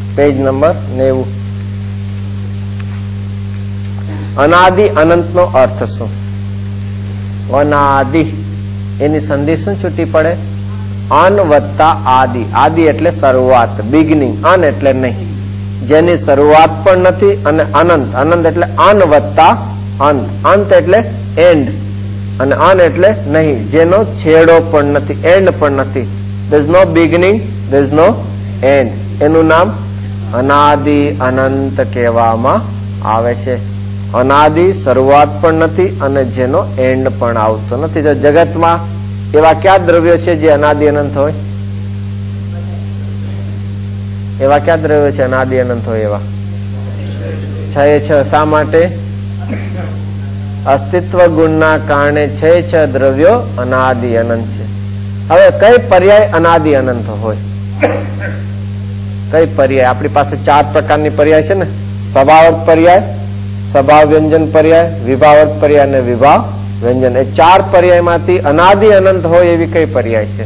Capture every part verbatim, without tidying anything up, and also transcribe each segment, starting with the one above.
Page number નેવું. અનાદિ અનંતનો અર્થ શું? અનાદિ એની સંધિ શું છૂટી પડે? અન વત્તા આદિ. આદિ એટલે શરૂઆત, બિગિનિંગ. અન એટલે નહીં, જેની શરૂઆત પણ નથી, અને અનંત. અનંત એટલે અન વત્તા અંત. અંત એટલે એન્ડ, અને અન એટલે નહીં, જેનો છેડો પણ નથી, એન્ડ પણ નથી. there is no beginning, there is no end. એનું નામ અનાદિ અનંત કહેવામાં આવે છે. અનાદિ શરૂઆત પણ નથી અને જેનો એન્ડ પણ આવતો નથી. જો જગતમાં એવા કયા દ્રવ્યો છે જે અનાદિ અનંત હોય? એવા કયા દ્રવ્યો છે અનાદિ અનંત હોય? એવા છ એ છ. શા માટે? અસ્તિત્વ ગુણના કારણે છ એ છ દ્રવ્યો અનાદિ અનંત છે. હવે કઈ પર્યાય અનાદિ અનંત હોય? કઈ પર્યાય? આપણી પાસે ચાર પ્રકારની પર્યાય છે ને. સ્વભાવક પર્યાય, સ્વભાવ વ્યંજન પર્યાય, વિભાવક પર્યાય અને વિભાવ વ્યંજન. એ ચાર પર્યાયમાંથી અનાદિ અનંત હોય એવી કઈ પર્યાય છે?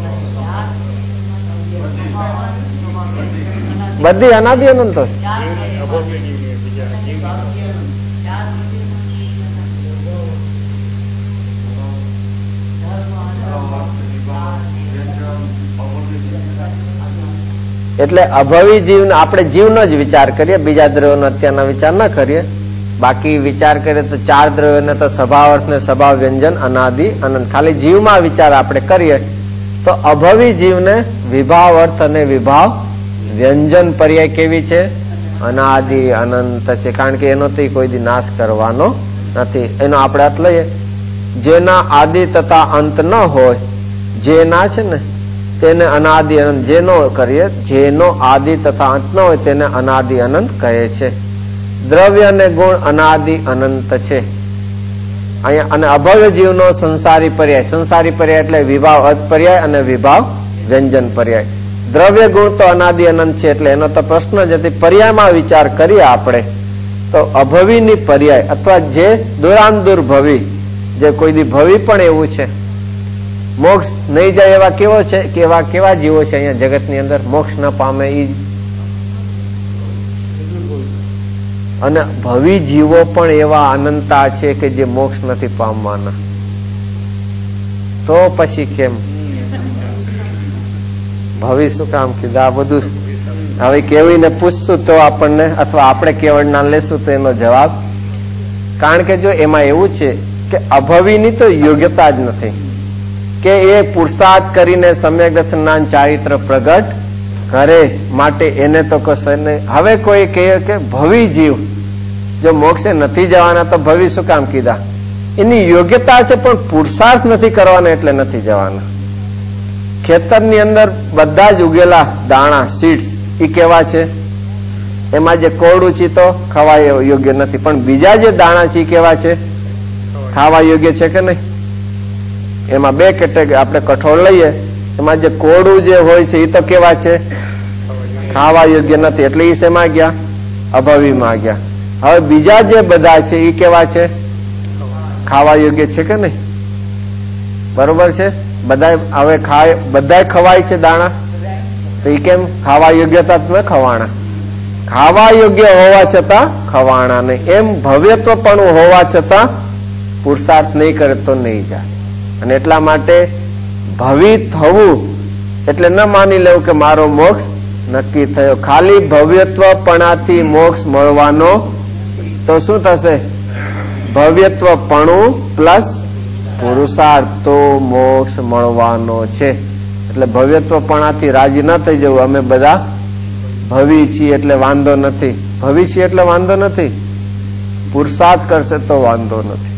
બધી અનાદિ અનંત હોય. એટલે અભવી જીવ, આપણે જીવનો જ વિચાર કરીએ, બીજા દ્રવ્યોનો અત્યારના વિચાર ના કરીએ. બાકી વિચાર કરીએ તો ચાર દ્રવ્યોને તો સ્વભાવ ને સ્વભાવ વ્યંજન અનાદિ અનંત. ખાલી જીવમાં વિચાર આપણે કરીએ તો અભવી જીવને વિભાવ અર્થ અને વિભાવ વ્યંજન પર્યાય કેવી છે? અનાદિ અનંત છે. કારણ કે એનો તો કોઈ દી નાશ કરવાનો નથી. એનો આપણે અર્થ લઈએ, જેના આદિ તથા અંત ન હોય, જેના છે ને તેને અનાદિ અનંત. જેનો કરીએ, જેનો આદિ તથા અંત ન હોય તેને અનાદિ અનંત કહે છે. દ્રવ્ય અને ગુણ અનાદિ અનંત છે અહીંયા. અને અભવ્ય જીવનો સંસારી પર્યાય, સંસારી પર્યાય એટલે વિભાવ અર્થ પર્યાય અને વિભાવ વ્યંજન પર્યાય. દ્રવ્ય ગુણ તો અનાદિ અનંત છે, એટલે એનો તો પ્રશ્ન જ નથી. પર્યાયમાં વિચાર કરીએ આપણે તો અભવીની પર્યાય અથવા જે દુરાંદુર ભવી, જે કોઈ દી ભવી પણ એવું છે, મોક્ષ નહીં જાય એવા કેવો છે, કેવા કેવા જીવો છે અહીંયા જગતની અંદર મોક્ષ ન પામે ઈ. અને ભવી જીવો પણ એવા અનંતા છે કે જે મોક્ષ નથી પામવાના. તો પછી કેમ ભવી શું કામ કીધું? આ બધું હવે કેવીને પૂછશું તો આપણને, અથવા આપણે કેવડના લેશું તો એનો જવાબ. કારણ કે જો એમાં એવું છે કે અભવીની તો યોગ્યતા જ નથી કે એ પુરુષાર્થ કરીને સમ્યક દર્શન જ્ઞાન ચારિત્ર પ્રગટ કરે, માટે એને તો કશે નહીં. હવે કોઈ કહે કે ભવી જીવ જો મોક્ષે નથી જવાના તો ભવી શું કામ કીધા? એની યોગ્યતા છે પણ પુરુષાર્થ નથી કરવાનો એટલે નથી જવાના. ખેતરની અંદર બધા જ ઉગેલા દાણા સીડ્સ એ કેવા છે? એમાં જે કોરડું છે તો ખવાય યોગ્ય નથી, પણ બીજા જે દાણા છે એ કેવા છે? ખાવા યોગ્ય છે કે નહીં? એમાં બે કેટેગરી. આપણે કઠોળ લઈએ, એમાં જે કોરડું જે હોય છે એ તો કેવા છે? ખાવા યોગ્ય નથી, એટલે એ શેમાં ગયા? અભવીમાં ગયા. હવે બીજા જે બધા છે એ કેવા છે? ખાવા યોગ્ય છે કે નહીં? બરોબર છે. બધા હવે ખાય, બધા ખવાય છે દાણા, તો એ કેમ ખાવા યોગ્યતા ન ખવાણા? ખાવા યોગ્ય હોવા છતાં ખવાણા નહીં. એમ ભવ્યત્વ પણ હોવા છતાં પુરુષાર્થ નહીં કરે તો નહીં જાય. અને એટલા માટે ભવી થવું એટલે ન માની લેવું કે મારો મોક્ષ નક્કી થયો. ખાલી ભવ્યત્વપણાથી મોક્ષ મળવાનો તો શું થશે? ભવ્યત્વપણું પ્લસ પુરુષાર્થ તો મોક્ષ મળવાનો છે. એટલે ભવ્યત્વપણાથી રાજી ન થઈ જવું. અમે બધા ભવી છીએ એટલે વાંધો નથી, ભવી છીએ એટલે વાંધો નથી, પુરુષાર્થ કરશે તો વાંધો નથી.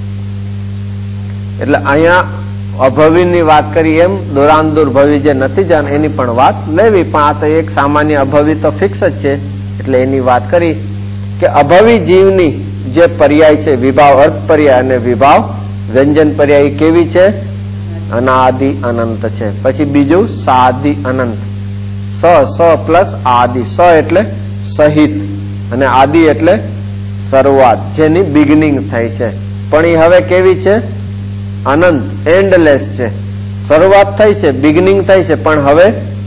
એટલે અહીંયા અભવીની વાત કરી એમ દુરાંદુર ભવી જે નથી જાણ એની પણ વાત લેવી. પણ આ તો એક સામાન્ય અભવી તો ફિક્સ જ છે, એટલે એની વાત કરી કે અભવી જીવની જે પર્યાય છે વિભાવ અર્થ પર્યાય અને વિભાવ વ્યંજન પર્યાય કેવી છે? અનાદિ અનંત છે. પછી બીજું સાદિ અનંત. સ સ પ્લસ આદિ. સ એટલે સહિત અને આદિ એટલે શરૂઆત, જેની બિગિનિંગ થઈ છે. પણ એ હવે કેવી છે? અનંત, એન્ડલેસ છે. શરૂઆત થઈ છે, બિગિનિંગ થઈ છે, પણ હવે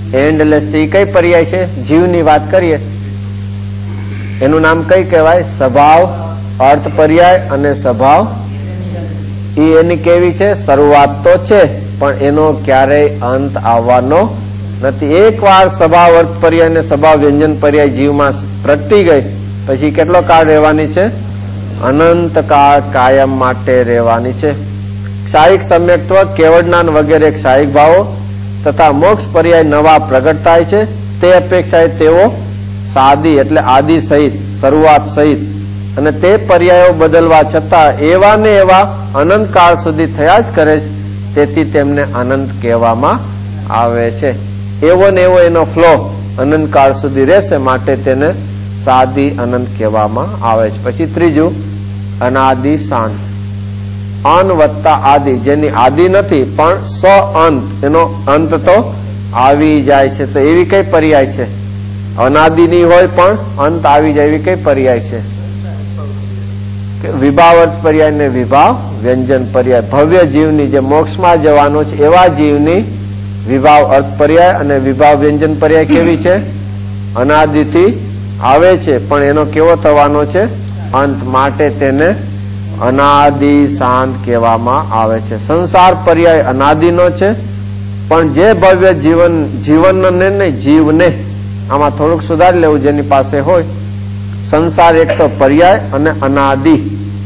એન્ડલેસ છે એ કઈ પર્યાય છે? જીવની વાત કરીએ એનું નામ કઈ કહેવાય? સ્વભાવ અર્થ પર્યાય અને સ્વભાવ. એ એની કેવી છે? શરૂઆત તો છે પણ એનો ક્યારેય અંત આવવાનો નથી. એક વાર સ્વભાવ અર્થ પર્યાય અને સ્વભાવ વ્યંજન પર્યાય જીવમાં પ્રગટી ગઈ પછી કેટલો કાળ રહેવાની છે? અનંત કાળ કાયમ માટે રહેવાની છે. ક્ષાયિક સમ્યક્ત્વ, કેવળ જ્ઞાન વગેરે ક્ષાયિક ભાવો તથા મોક્ષ પર્યાય નવા પ્રગટ થાય છે. તે અપેક્ષાએ તેઓ સાદી એટલે આદિ સહિત, શરૂઆત સહિત અને તે પર્યાયો બદલવા છતાં એવા ને એવા અનંત કાળ સુધી થયા જ કરે છે. તેથી તેમને અનંત કહેવામાં આવે છે. એવો ને એવો એનો ફ્લો અનંત કાળ સુધી રહેશે માટે તેને સાદી અનંત કહેવામાં આવે છે. પછી ત્રીજું અનાદિ શાંત. અન વત્તા આદિ, જેની આદિ નથી પણ સ અંત, એનો અંત તો આવી જાય છે. તો એવી કઈ પર્યાય છે? અનાદિની હોય પણ અંત આવી જાય એવી કઈ પર્યાય છે? વિભાવ અર્થ પર્યાય ને વિભાવ વ્યંજન પર્યાય. ભવ્ય જીવની જે મોક્ષમાં જવાનો છે એવા જીવની વિભાવ અર્થ પર્યાય અને વિભાવ વ્યંજન પર્યાય કેવી છે? અનાદિથી આવે છે પણ એનો કેવો થવાનો છે? અંત. માટે તેને અનાદિ શાંત કહેવામાં આવે છે. સંસાર પર્યાય અનાદિનો છે પણ જે ભવ્ય જીવન જીવનને ને જીવને આમાં થોડુંક સુધારી લેવું જેની પાસે હોય. સંસાર એક તો પર્યાય અને અનાદિ.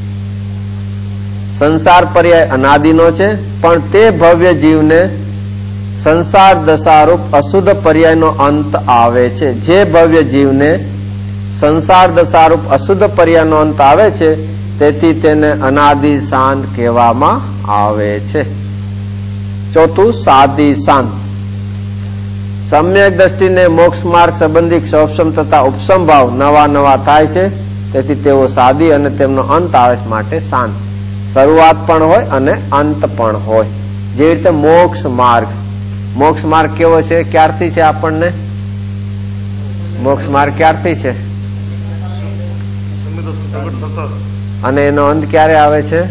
સંસાર પર્યાય અનાદિનો છે પણ તે ભવ્ય જીવને સંસાર દશારૂપ અશુદ્ધ પર્યાયનો અંત આવે છે. જે ભવ્ય જીવને સંસાર દશારૂપ અશુદ્ધ પર્યાયનો અંત આવે છે તેથી તેને અનાદિ શાંત કહેવામાં આવે છે. ચોથું સાદી શાંત. સમ્યક દ્રષ્ટિને મોક્ષ માર્ગ સંબંધી ક્ષોભસમ તથા ઉપસમ ભાવ નવા નવા થાય છે તેથી તેઓ સાદી અને તેમનો અંત આવે માટે શાંત. શરૂઆત પણ હોય અને અંત પણ હોય. જેવી રીતે મોક્ષ માર્ગ. મોક્ષ માર્ગ કેવો છે? ક્યારથી છે આપણને મોક્ષ માર્ગ? ક્યારથી છે અને એનો અંત ક્યારે આવે છે?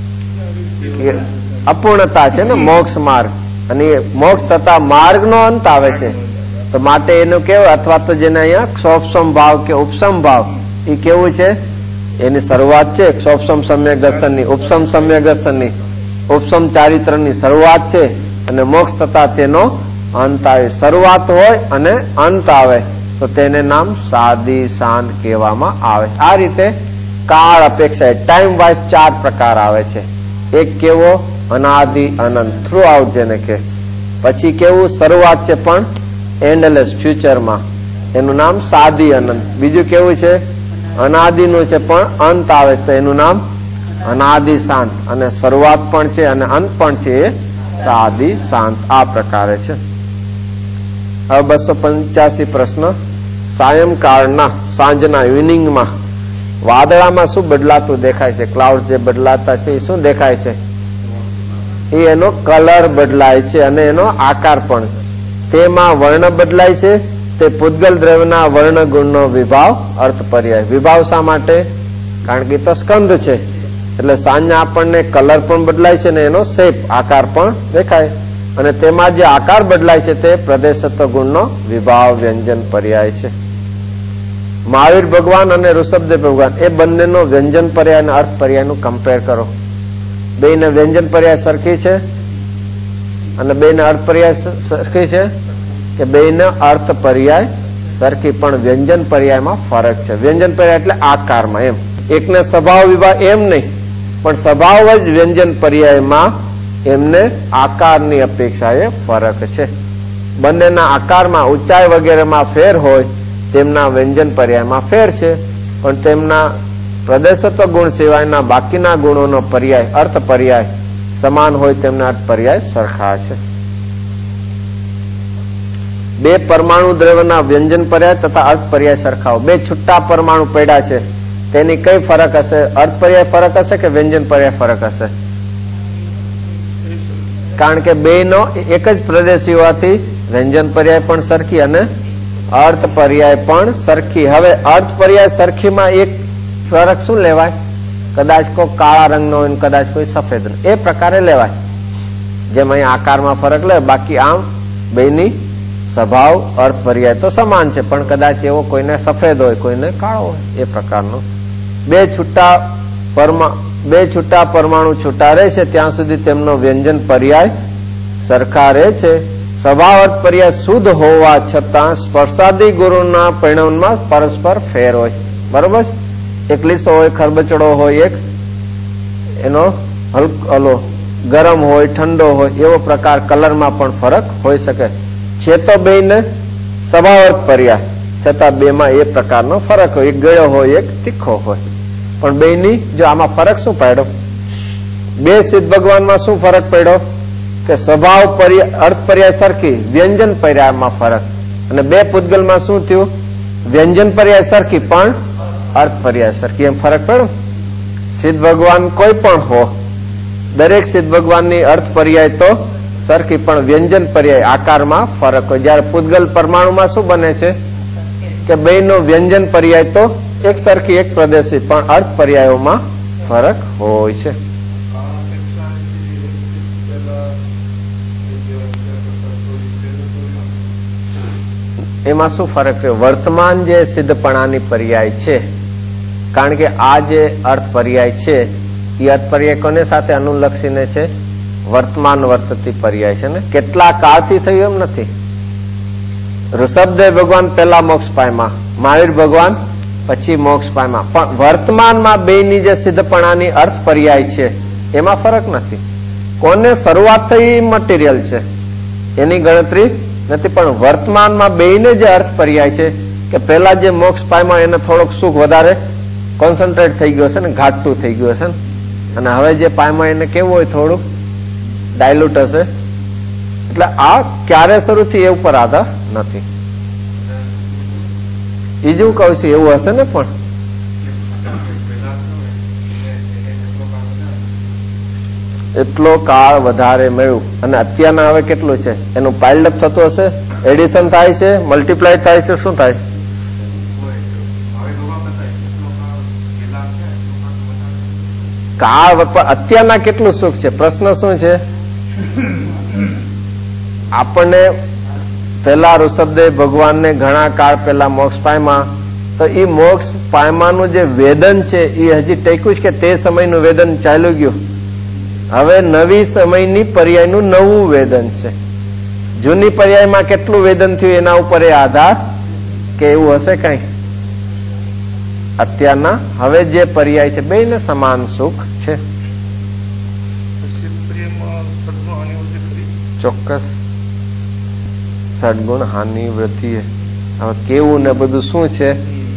અપૂર્ણતા છે ને મોક્ષ માર્ગ. અને મોક્ષ તથા માર્ગનો અંત આવે છે તો માટે એનું કેવું, અથવા તો જેને અહીંયા ક્ષોભસમ ભાવ કે ઉપસમ ભાવ એ કેવું છે? એની શરૂઆત છે ક્ષોભસમ સમ્યક દર્શનની, ઉપસમ સમ્યક દર્શનની, ઉપસમ ચારિત્રની શરૂઆત છે અને મોક્ષ તથા તેનો અંત આવે. શરૂઆત હોય અને અંત આવે તો તેને નામ સાદી શાંત કહેવામાં આવે. આ રીતે કાળ અપેક્ષા ટાઈમ વાઇઝ ચાર પ્રકાર આવે છે. એક કેવો? અનાદિ અનંત, થ્રુ આઉટ જેને કે. પછી કેવું? શરૂઆત છે પણ એન્ડલેસ ફ્યુચરમાં, એનું નામ સાદી અનંત. બીજું કેવું છે? અનાદિનું છે પણ અંત આવે તો એનું નામ અનાદિ શાંત. અને શરૂઆત પણ છે અને અંત પણ છે એ સાદી શાંત. આ પ્રકારે છે. હવે બસો પંચ્યાસી પ્રશ્ન. સાયંકાળના સાંજના ઇવનિંગમાં વાદળામાં શું બદલાતું દેખાય છે? ક્લાઉડ જે બદલાતા છે એ શું દેખાય છે? એ એનો કલર બદલાય છે અને એનો આકાર પણ. તેમાં વર્ણ બદલાય છે. તે પૂતગલ દ્રવ્યના વર્ણ ગુણનો વિભાવ અર્થ પર્યાય. વિભાવ શા માટે? કારણ કે તો સ્કંદ છે એટલે સાંજના આપણને કલર પણ બદલાય છે અને એનો શેપ આકાર પણ દેખાય. અને તેમાં જે આકાર બદલાય છે તે પ્રદેશત્વ ગુણનો વિભાવ વ્યંજન પર્યાય છે. મહાવીર ભગવાન અને ઋષભદેવ ભગવાન એ બંનેનો વ્યંજન પર્યાય અને અર્થ પર્યાયનું કમ્પેર કરો. બેને વ્યંજન પર્યાય સરખી છે અને બેને અર્થ પર્યાય સરખી છે કે બેને અર્થ પર્યાય સરખી પણ વ્યંજન પર્યાયમાં ફરક છે. વ્યંજન પર્યાય એટલે આકારમાં. એમ એકને સ્વભાવ વિભાગ એમ નહીં પણ સ્વભાવ જ વ્યંજન પર્યાયમાં એમને આકારની અપેક્ષાએ ફરક છે. બંનેના આકારમાં ઊંચાઈ વગેરેમાં ફેર હોય તેમના વ્યંજન પર્યાયમાં ફેર છે પણ તેમના પ્રદેશત્વ ગુણ સિવાયના બાકીના ગુણોનો પર્યાય અર્થ પર્યાય સમાન હોય તેમના અર્થ પર્યાય સરખા છે. બે પરમાણુ દ્રવ્યના વ્યંજન પર્યાય તથા અર્થ પર્યાય સરખાઓ. બે છૂટા પરમાણુ પડ્યા છે તેની કઈ ફરક હશે? અર્થ પર્યાય ફરક હશે કે વ્યંજન પર્યાય ફરક હશે? કારણ કે બે નો એક જ પ્રદેશ હોવાથી વ્યંજન પર્યાય પણ સરખી અને અર્થ પર્યાય પણ સરખી. હવે અર્થ પર્યાય સરખીમાં એક ફરક શું લેવાય? કદાચ કોઈ કાળા રંગનો હોય કદાચ કોઈ સફેદ રંગ, એ પ્રકારે લેવાય. જેમ અહીં આકારમાં ફરક લે બાકી આમ બેની સ્વભાવ અર્થ પર્યાય તો સમાન છે, પણ કદાચ એવો કોઈને સફેદ હોય, કોઈને કાળો હોય, એ પ્રકારનો. બે છૂટા પરમા બે છૂટા પરમાણુ છૂટા રહે છે ત્યાં સુધી તેમનો વ્યંજન પર્યાય સરખા રહે છે. સ્વભાવ અર્થ પર્યાય શુદ્ધ હોવા છતાં સ્પર્શાદી ગુરુના પરિણામમાં પરસ્પર ફેર હોય. બરોબર. એક લીસો હોય, ખરબચડો હોય, એક એનો હલકો ગરમ હોય, ઠંડો હોય, એવો પ્રકાર કલરમાં પણ ફરક હોઈ શકે છે. તો બેને સ્વભાવ અર્થ પર્યાય, છતાં બેમાં એ પ્રકારનો ફરક હોય. એક ગળ્યો હોય, એક તીખો હોય, પણ બેની જો આમાં ફરક શું પડ્યો? બે સિદ્ધ ભગવાનમાં શું ફરક પડ્યો? કે સ્વભાવ અર્થ પર્યાય સરખી, વ્યંજન પર્યાયમાં ફરક. અને બે પૂતગલમાં શું થયું? વ્યંજન પર્યાય સરખી પણ અર્થ પર્યાય સરખી, એમ ફરક પડ્યો. સિદ્ધ ભગવાન કોઈ પણ હો, દરેક સિદ્ધ ભગવાનની અર્થ પર્યાય તો સરખી, પણ વ્યંજન પર્યાય આકારમાં ફરક હોય. જયારે પૂતગલ પરમાણુમાં શું બને છે કે બેનો વ્યંજન પર્યાય તો એક સરખી, એક પ્રદેશી, પણ અર્થ પર્યાયોમાં ફરક હોય છે. એમાં શું ફરક છે? વર્તમાન જે સિદ્ધપણાની પર્યાય છે, કારણ કે આ જે અર્થ પર્યાય છે એ અર્થ પર્યાય કોને સાથે અનુલક્ષીને છે? વર્તમાન વર્તતી પર્યાય છે ને. કેટલા કાળથી થયું એમ નથી. ઋષભદેવ ભગવાન પહેલા મોક્ષ પામ્યા, મહાવીર ભગવાન પછી મોક્ષ પામ્યા, પણ વર્તમાનમાં બેની જે સિદ્ધપણાની અર્થ પર્યાય છે એમાં ફરક નથી. કોને શરૂઆત થઈ મટીરિયલ છે, એની ગણતરી નથી, પણ વર્તમાનમાં બેને જે અર્થ પર્યાય છે કે પહેલા જે મોક્ષ પામ્યા એને થોડોક સુખ વધારે કોન્સન્ટ્રેટ થઈ ગયો છે ને, ઘાટું થઈ ગયું હશે ને, અને હવે જે પામ્યા એને કેવું હોય? થોડું ડાયલ્યુટ હશે. એટલે આ ક્યારે શરૂ થયું એ ઉપર આધાર નથી. બીજું કહું છું એવું હશે ને, પણ એટલો કાળ વધારે મળ્યું અને અત્યારના હવે કેટલું છે એનું પાઇલ્ડ અપ થતું હશે, એડિશન થાય છે, મલ્ટીપ્લાય થાય છે, શું થાય? કાળ અત્યારના કેટલું સુખ છે? પ્રશ્ન શું છે? આપણને પેલા ઋષભદેવ ભગવાનને ઘણા કાળ પહેલા મોક્ષ પામ્યા, તો એ મોક્ષ પામવાનું જે વેદન છે એ હજી ટેક્યું છે કે તે સમયનું વેદન ચાલ્યું ગયું? હવે નવી સમયની પર્યાયનું નવું વેદન છે. જૂની પર્યાયમાં કેટલું વેદન થયું એના ઉપર એ આધાર કે એવું હશે કઈ? અત્યારના હવે જે પર્યાય છે બેને સમાન સુખ છે. ચોક્કસ સદગુણ હાનિ વૃદ્ધિ. હવે કેવું ને બધું શું છે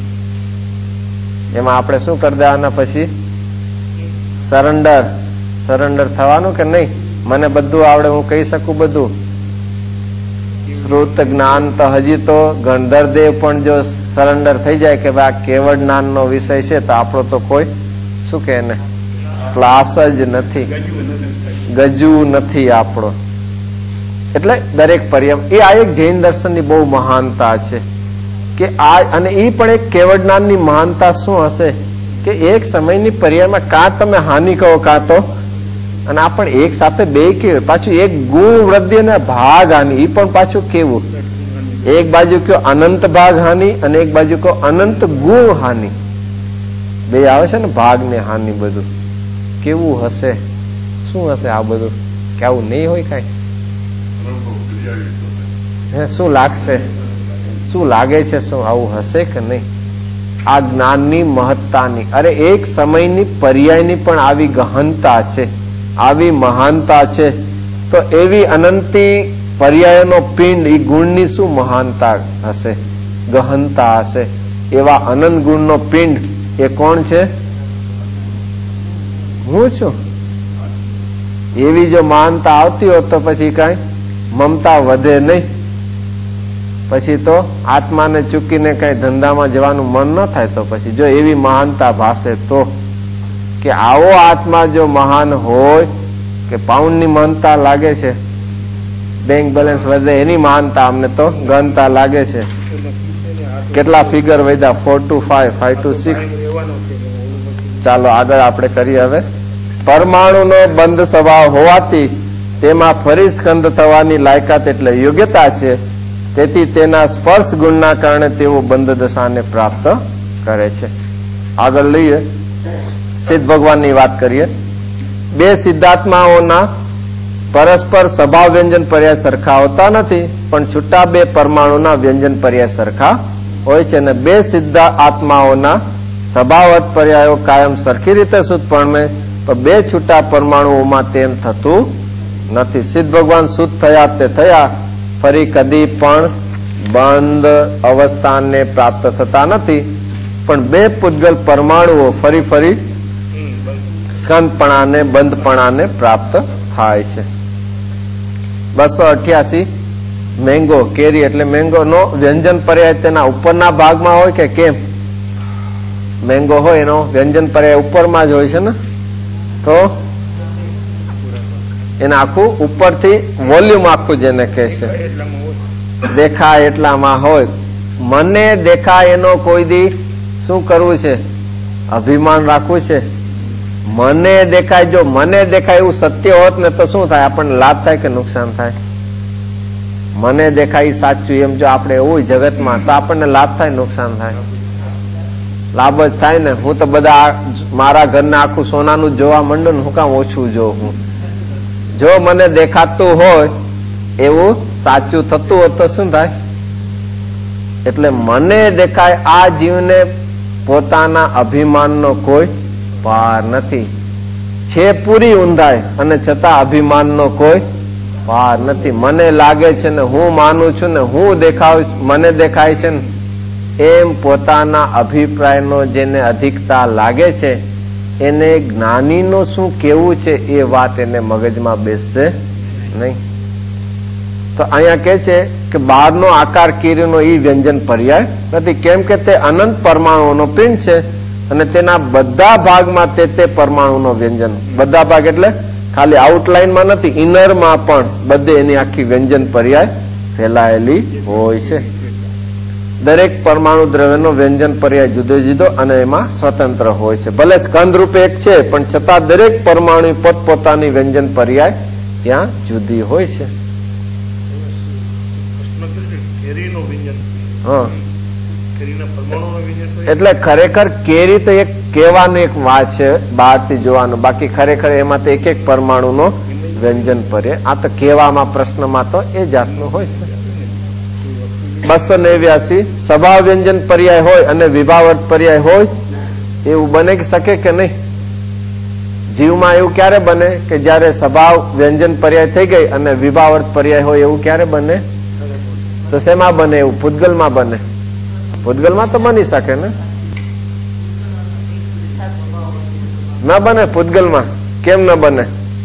એમાં આપણે શું કરી દેવાના? પછી સરેન્ડર સરેન્ડર થવાનું કે નહીં? મને બધું આવડે, હું કહી શકું બધું. શ્રુત જ્ઞાન તો હજી તો ગણધરદેવ પણ જો સરેન્ડર થઈ જાય કે ભાઈ આ કેવળ જ્ઞાનનો વિષય છે તો આપણો તો કોઈ શું કે એને ક્લાસ જ નથી, ગજુ નથી આપણો. એટલે દરેક પર્યાય એ આ એક જૈન દર્શનની બહુ મહાનતા છે કે આ, અને એ પણ એક કેવળ જ્ઞાનની મહાનતા શું હશે કે એક સમયની પર્યાયમાં કાં તમે હાનિ કહો કાં તો, અને આ પણ એક સાથે બે કેવું, પાછું એક ગુણ વૃદ્ધિ અને ભાગ હાનિ, એ પણ પાછું કેવું? એક બાજુ કયો અનંત ભાગ હાનિ અને એક બાજુ કયો અનંત ગુણ હાનિ, બે આવે છે ને, ભાગ ને હાનિ. બધું કેવું હશે? શું હશે આ બધું? કે આવું નહીં હોય કઈ? હે શું લાગશે? શું લાગે છે? શું આવું હશે કે નહીં? આ જ્ઞાનની મહત્તાની, અરે એક સમયની પર્યાયની પણ આવી ગહનતા છે, આવી મહાનતા છે, તો એવી અનંતી પર્યાયનો પિંડ એ ગુણની શું મહાનતા હશે, ગહનતા હશે? એવા અનંત ગુણનો પિંડ એ કોણ છે? હું છું. એવી જો મહાનતા આવતી હોત તો પછી કઈ મમતા વધે નહીં. પછી તો આત્માને ચૂકીને કઈ ધંધામાં જવાનું મન ન થાય. તો પછી જો એવી મહાનતા ભાસે તો, કે આવો આત્મા જો મહાન હોય કે પાઉન્ડની મહાનતા લાગે છે, બેંક બેલેન્સ વધે એની મહાનતા અમને તો ગણતા લાગે છે. કેટલા ફિગર વધ્યા? Four two five, five two six. ચાલો આગળ આપણે કરીએ. હવે પરમાણુનો બંધ સ્વભાવ હોવાથી તેમાં ફરી સ્કંદ થવાની લાયકાત એટલે યોગ્યતા છે, તેથી તેના સ્પર્શ ગુણના કારણે તેઓ બંધ દશાને પ્રાપ્ત કરે છે. આગળ લઈએ, સિદ્ધ ભગવાનની વાત કરીએ. બે સિદ્ધાત્માઓના પરસ્પર સ્વભાવ વ્યંજન પર્યાય સરખા હોતા નથી, પણ છૂટા બે પરમાણુના વ્યંજન પર્યાય સરખા હોય છે. અને બે સિદ્ધા આત્માઓના સ્વભાવત પર્યાયો કાયમ સરખી રીતે શુદ્ધ પામે, પણ બે છૂટા પરમાણુઓમાં તેમ થતું નથી. સિદ્ધ ભગવાન શુદ્ધ થયા તે થયા, ફરી કદી પણ બંધ અવસ્થાને પ્રાપ્ત થતા નથી. પણ બે પૂતગલ પરમાણુઓ ફરી ફરી સ્કંદપણાને બંધપણાને પ્રાપ્ત થાય છે. બસો અઠ્યાસી મેંગો, કેરી એટલે મેંગો નો વ્યંજન પર્યાય તેના ઉપરના ભાગમાં હોય કે કેમ? મેંગો હોય એનો વ્યંજન પર્યાય ઉપરમાં જ હોય છે ને, તો એને આખું ઉપરથી વોલ્યુમ આખું જેને કહે છે, દેખાય એટલામાં હોય. મને દેખાય એનો કોઈ દી શું કરવું છે? અભિમાન રાખવું છે. મને દેખાય, જો મને દેખાય એવું સત્ય હોત ને તો શું થાય? આપણને લાભ થાય કે નુકસાન થાય? મને દેખાય સાચું એમ જો આપણે એવું જગતમાં, તો આપણને લાભ થાય નુકસાન થાય? લાભ જ થાય ને. હું તો બધા મારા ઘરને આખું સોનાનું જોવા માંડું ને, હું કામ ઓછું જોઉં? હું જો મને દેખાતું હોય એવું સાચું થતું હોત તો શું થાય? એટલે મને દેખાય આ જીવને પોતાના અભિમાનનો કોઈ પાર નથી. છે પૂરી ઊંધાઈ અને છતાં અભિમાનનો કોઈ પાર નથી. મને લાગે છે ને, હું માનું છું ને, હું દેખાવ મને દેખાય છે ને, એમ પોતાના અભિપ્રાયનો જેને અધિકતા લાગે છે એને જ્ઞાનીનો શું કેવું છે એ વાત એને મગજમાં બેસશે નહીં. તો અહીંયા કે છે કે બહારનો આકાર કીરીનો ઈ વ્યંજન પર્યાય નથી. કેમ કે તે અનંત પરમાણુઓનો પિંડ છે અને તેના બધા ભાગમાં તે તે પરમાણુનો વ્યંજન, બધા ભાગ એટલે ખાલી આઉટલાઇનમાં નથી, ઇનરમાં પણ બધે એની આખી વ્યંજન પર્યાય ફેલાયેલી હોય છે. દરેક પરમાણુ દ્રવ્યનો વ્યંજન પર્યાય જુદો જુદો અને એમાં સ્વતંત્ર હોય છે. ભલે સ્કંદ રૂપે એક છે, પણ છતાં દરેક પરમાણુ પોતપોતાની વ્યંજન પર્યાય ત્યાં જુદી હોય છે. હા, એટલે ખરેખર કેરી તો એક કહેવાનું એક વાત છે બહારથી જોવાનું, બાકી ખરેખર એમાં તો એક એક પરમાણુનો વ્યંજન પર્યાય. આ તો કહેવામાં પ્રશ્નમાં તો એ જાતનું હોય છે. બસો નેવ્યાસી સ્વભાવ વ્યંજન પર્યાય હોય અને વિભાવર્ત પર્યાય હોય એવું બને શકે કે નહીં? જીવમાં એવું ક્યારે બને કે જયારે સ્વભાવ વ્યંજન પર્યાય થઈ ગઈ અને વિભાવર્ત પર્યાય હોય એવું ક્યારે બને? તો શેમાં બને એવું? પૂતગલમાં બને. પૂતગલમાં તો બની શકે ને? ન બને પૂતગલમાં. કેમ ન બને?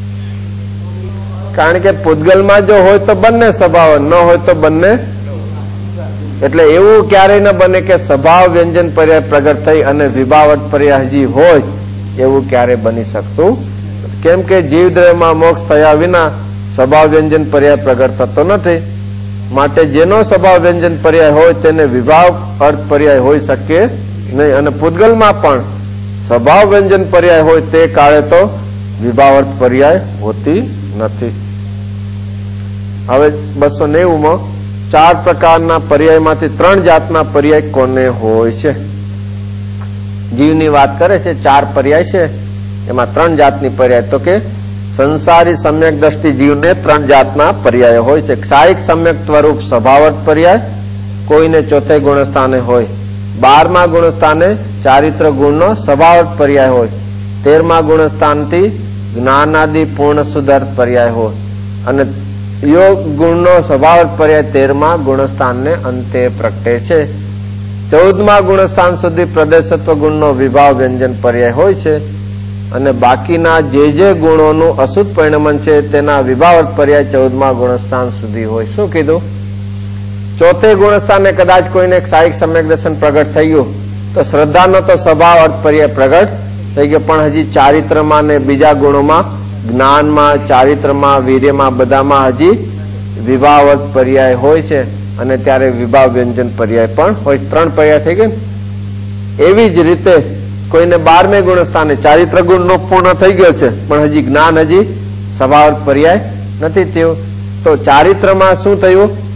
કારણ કે પૂતગલમાં જો હોય તો બંને સ્વભાવ, ન હોય તો બંને. એટલે એવું ક્યારેય ન બને કે સ્વભાવ વ્યંજન પર્યાય પ્રગટ થઈ અને વિભાવર્ત પર્યાય હજી હોય, એવું ક્યારે બની શકતું. કેમ કે જીવદ્રવ્યમાં મોક્ષ થયા વિના સ્વભાવ વ્યંજન પર્યાય પ્રગટ થતો નથી. માટે જેનો સ્વભાવ વ્યંજન પર્યાય હોય તેને વિભાવ અર્થ પર્યાય હોઈ શકે નહીં. અને પૂતગલમાં પણ સ્વભાવ વ્યંજન પર્યાય હોય તે કાળે તો વિભાવ અર્થ પર્યાય હોતી નથી. હવે બસો નેવું માં ચાર પ્રકારના પર્યાયમાંથી ત્રણ જાતના પર્યાય કોને હોય છે? જીવની વાત કરે છે, ચાર પર્યાય છે, એમાં ત્રણ જાતની પર્યાય. તો કે સંસારી સમ્યક દ્રષ્ટિ જીવને ત્રણ જાતના પર્યાય હોય છે. ક્ષાયિક સમ્યક સ્વરૂપ સ્વભાવર્થ પર્યાય કોઈને ચોથે ગુણસ્થાને હોય. બારમા ગુણસ્થાને ચારિત્ર ગુણનો સ્વભાવર્થ પર્યાય હોય. તેરમા ગુણસ્થાનથી જ્ઞાનાદિ પૂર્ણ શુદ્ધાર્થ પર્યાય હોય. અને યોગ ગુણનો સ્વભાવર્થ પર્યાય તેરમા ગુણસ્થાનને અંતે પ્રગટે છે. ચૌદમા ગુણસ્થાન સુધી પ્રદેશત્વ ગુણનો વિભાવ વ્યંજન પર્યાય હોય છે. અને બાકીના જે જે ગુણોનું અશુદ્ધ પરિણમન છે તેના વિભાવર્થ પર્યાય ચૌદમા ગુણસ્થાન સુધી હોય. શું કીધું? ચોથે ગુણસ્થાને કદાચ કોઈને ક્ષાયિક સમ્યક દર્શન પ્રગટ થઈ ગયું તો શ્રદ્ધાનો તો સ્વભાવ અર્થ પર્યાય પ્રગટ થઈ ગયો, પણ હજી ચારિત્રમાં ને બીજા ગુણોમાં, જ્ઞાનમાં, ચારિત્રમાં, વીર્યમાં, બધામાં હજી વિભાવર્થ પર્યાય હોય છે. અને ત્યારે વિભાવ વ્યંજન પર્યાય પણ હોય. ત્રણ પર્યાય થઈ ગઈ. એવી જ રીતે કોઈને બારમે ગુણસ્થાને ચારિત્ર ગુણનો પૂર્ણ થઈ ગયો છે, પણ હજી જ્ઞાન હજી સ્વભાવર્થ પર્યાય નથી થયું. તો ચારિત્રમાં શું થયું?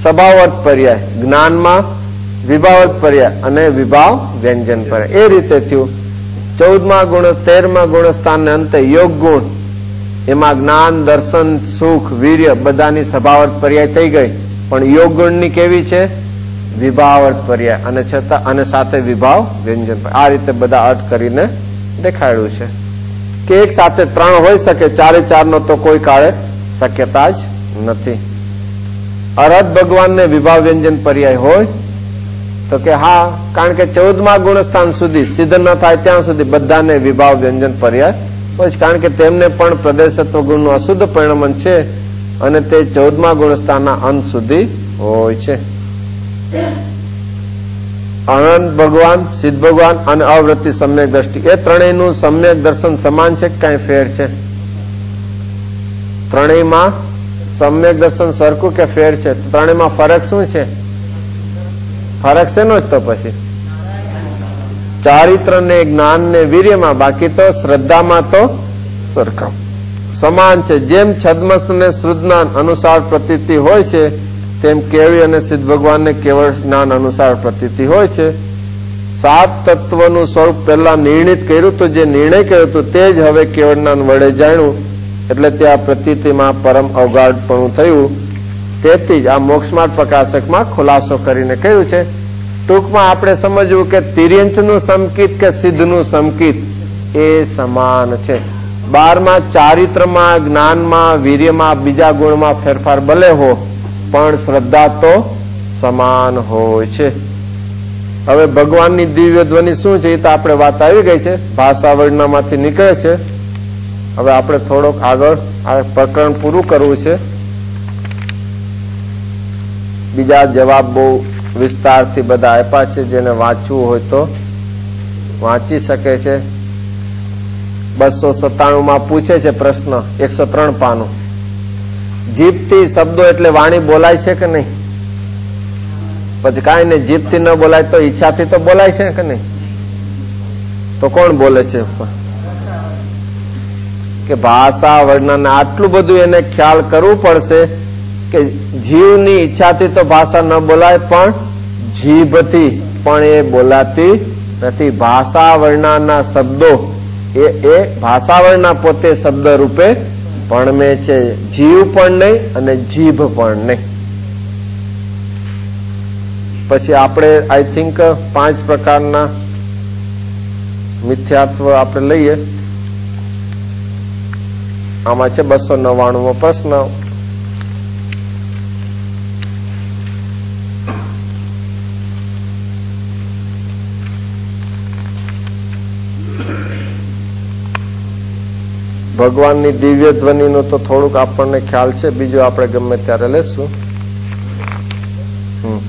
સ્વભાવર્થ પર્યાય, જ્ઞાનમાં વિભાવર્થ પર્યાય અને વિભાવ વ્યંજન પર્યાય. એ રીતે થયું. ચૌદમા ગુણ તેરમા ગુણસ્થાન ને અંતે યોગ ગુણ, એમાં જ્ઞાન, દર્શન, સુખ, વીર્ય બધાની સ્વભાવર્થ પર્યાય થઈ ગઈ. પણ યોગ ગુણની કેવી છે? વિભાવર્થ પર્યાય અને છતાં અને સાથે વિભાવ વ્યંજન. આ રીતે બધા અર્થ કરીને દેખાડ્યું છે કે એક સાથે ત્રણ હોઈ શકે, ચારે ચારનો તો કોઈ કાળે શક્યતા જ નથી. અરહત ભગવાનને વિભાવ વ્યંજન પર્યાય હોય તો કે હા, કારણ કે ચૌદમા ગુણસ્થાન સુધી સિદ્ધ ન થાય ત્યાં સુધી બધાને વિભાવ વ્યંજન પર્યાય હોય, કારણ કે તેમને પણ પ્રદેશત્વ ગુણનું અશુદ્ધ પરિણમન છે અને તે ચૌદમા ગુણસ્થાનના અંત સુધી હોય છે. અનંત ભગવાન, સિદ્ધ ભગવાન અને અવૃત્તિ સમ્યક દ્રષ્ટિ, એ ત્રણેયનું સમ્યક દર્શન સમાન છે કે કઈ ફેર છે? ત્રણેયમાં સમ્યક દર્શન સરખું કે ફેર છે? ત્રણેયમાં ફરક શું છે? ફરક શેનો જ તો પછી ચારિત્ર ને જ્ઞાન ને વીર્યમાં, બાકી તો શ્રદ્ધામાં તો સરખા સમાન છે. જેમ છદ્મસ્ત ને શ્રુદ્ધાન અનુસાર પ્રતીતિ હોય છે તેમ કેવળી અને સિદ્ધ ભગવાનને કેવળ જ્ઞાન અનુસાર પ્રતીતિ હોય છે. સાત તત્વનું સ્વરૂપ પહેલા નિર્ણિત કર્યું તો જે નિર્ણય કર્યો હતો તે જ હવે કેવળ જ્ઞાન વડે જાણ્યું, એટલે ત્યાં પ્રતીતિમાં પરમ અવગાઢપણું થયું. તેથી જ આ મોક્ષમાર્ગ પ્રકાશકમાં ખુલાસો કરીને કહ્યું છે. ટૂંકમાં આપણે સમજવું કે તિર્યંચનું સમકિત કે સિદ્ધનું સમકિત એ સમાન છે. બારમાં ચારિત્રમાં, જ્ઞાનમાં, વીર્યમાં, બીજા ગુણમાં ફેરફાર ભલે હો, પણ શ્રદ્ધા તો સમાન હોય છે. હવે ભગવાનની દિવ્ય ધ્વનિ શું છે એ તો આપણે વાત આવી ગઈ છે, ભાષા વર્ણનમાંથી નીકળે છે. હવે આપણે થોડોક આગળ આ પ્રકરણ પૂરું કરવું છે. બીજા જવાબ બહુ વિસ્તારથી બધા આપ્યા છે, જેને વાંચવું હોય તો વાંચી શકે છે. બસો સત્તાણું માં પૂછે છે પ્રશ્ન, એકસો ત્રણ પાનું. જીભથી શબ્દો એટલે વાણી બોલાય છે કે નહીં? પછી કાંઈ નહીં, જીભથી ન બોલાય તો ઈચ્છાથી તો બોલાય છે કે નહીં? તો કોણ બોલે છે? કે ભાષા વર્ણન આટલું બધું એને ખ્યાલ કરવું પડશે કે જીવની ઈચ્છાથી તો ભાષા ન બોલાય, પણ જીભથી પણ એ બોલાતી નથી. ભાષા વર્ણના શબ્દો એ એ ભાષા વર્ણના પોતે શબ્દ રૂપે ભણમે છે, જીવ પણ નહીં અને જીભ પણ નહીં. પછી આપણે આઈ થિંક પાંચ પ્રકારના મિથ્યાત્વ આપણે લઈએ. આમાં છે બસો નવ્વાણુંમો પ્રશ્ન. ભગવાનની દિવ્ય ધ્વનિનો તો થોડુંક આપણને ખ્યાલ છે, બીજું આપણે ગમે ત્યારે લેશું. હમ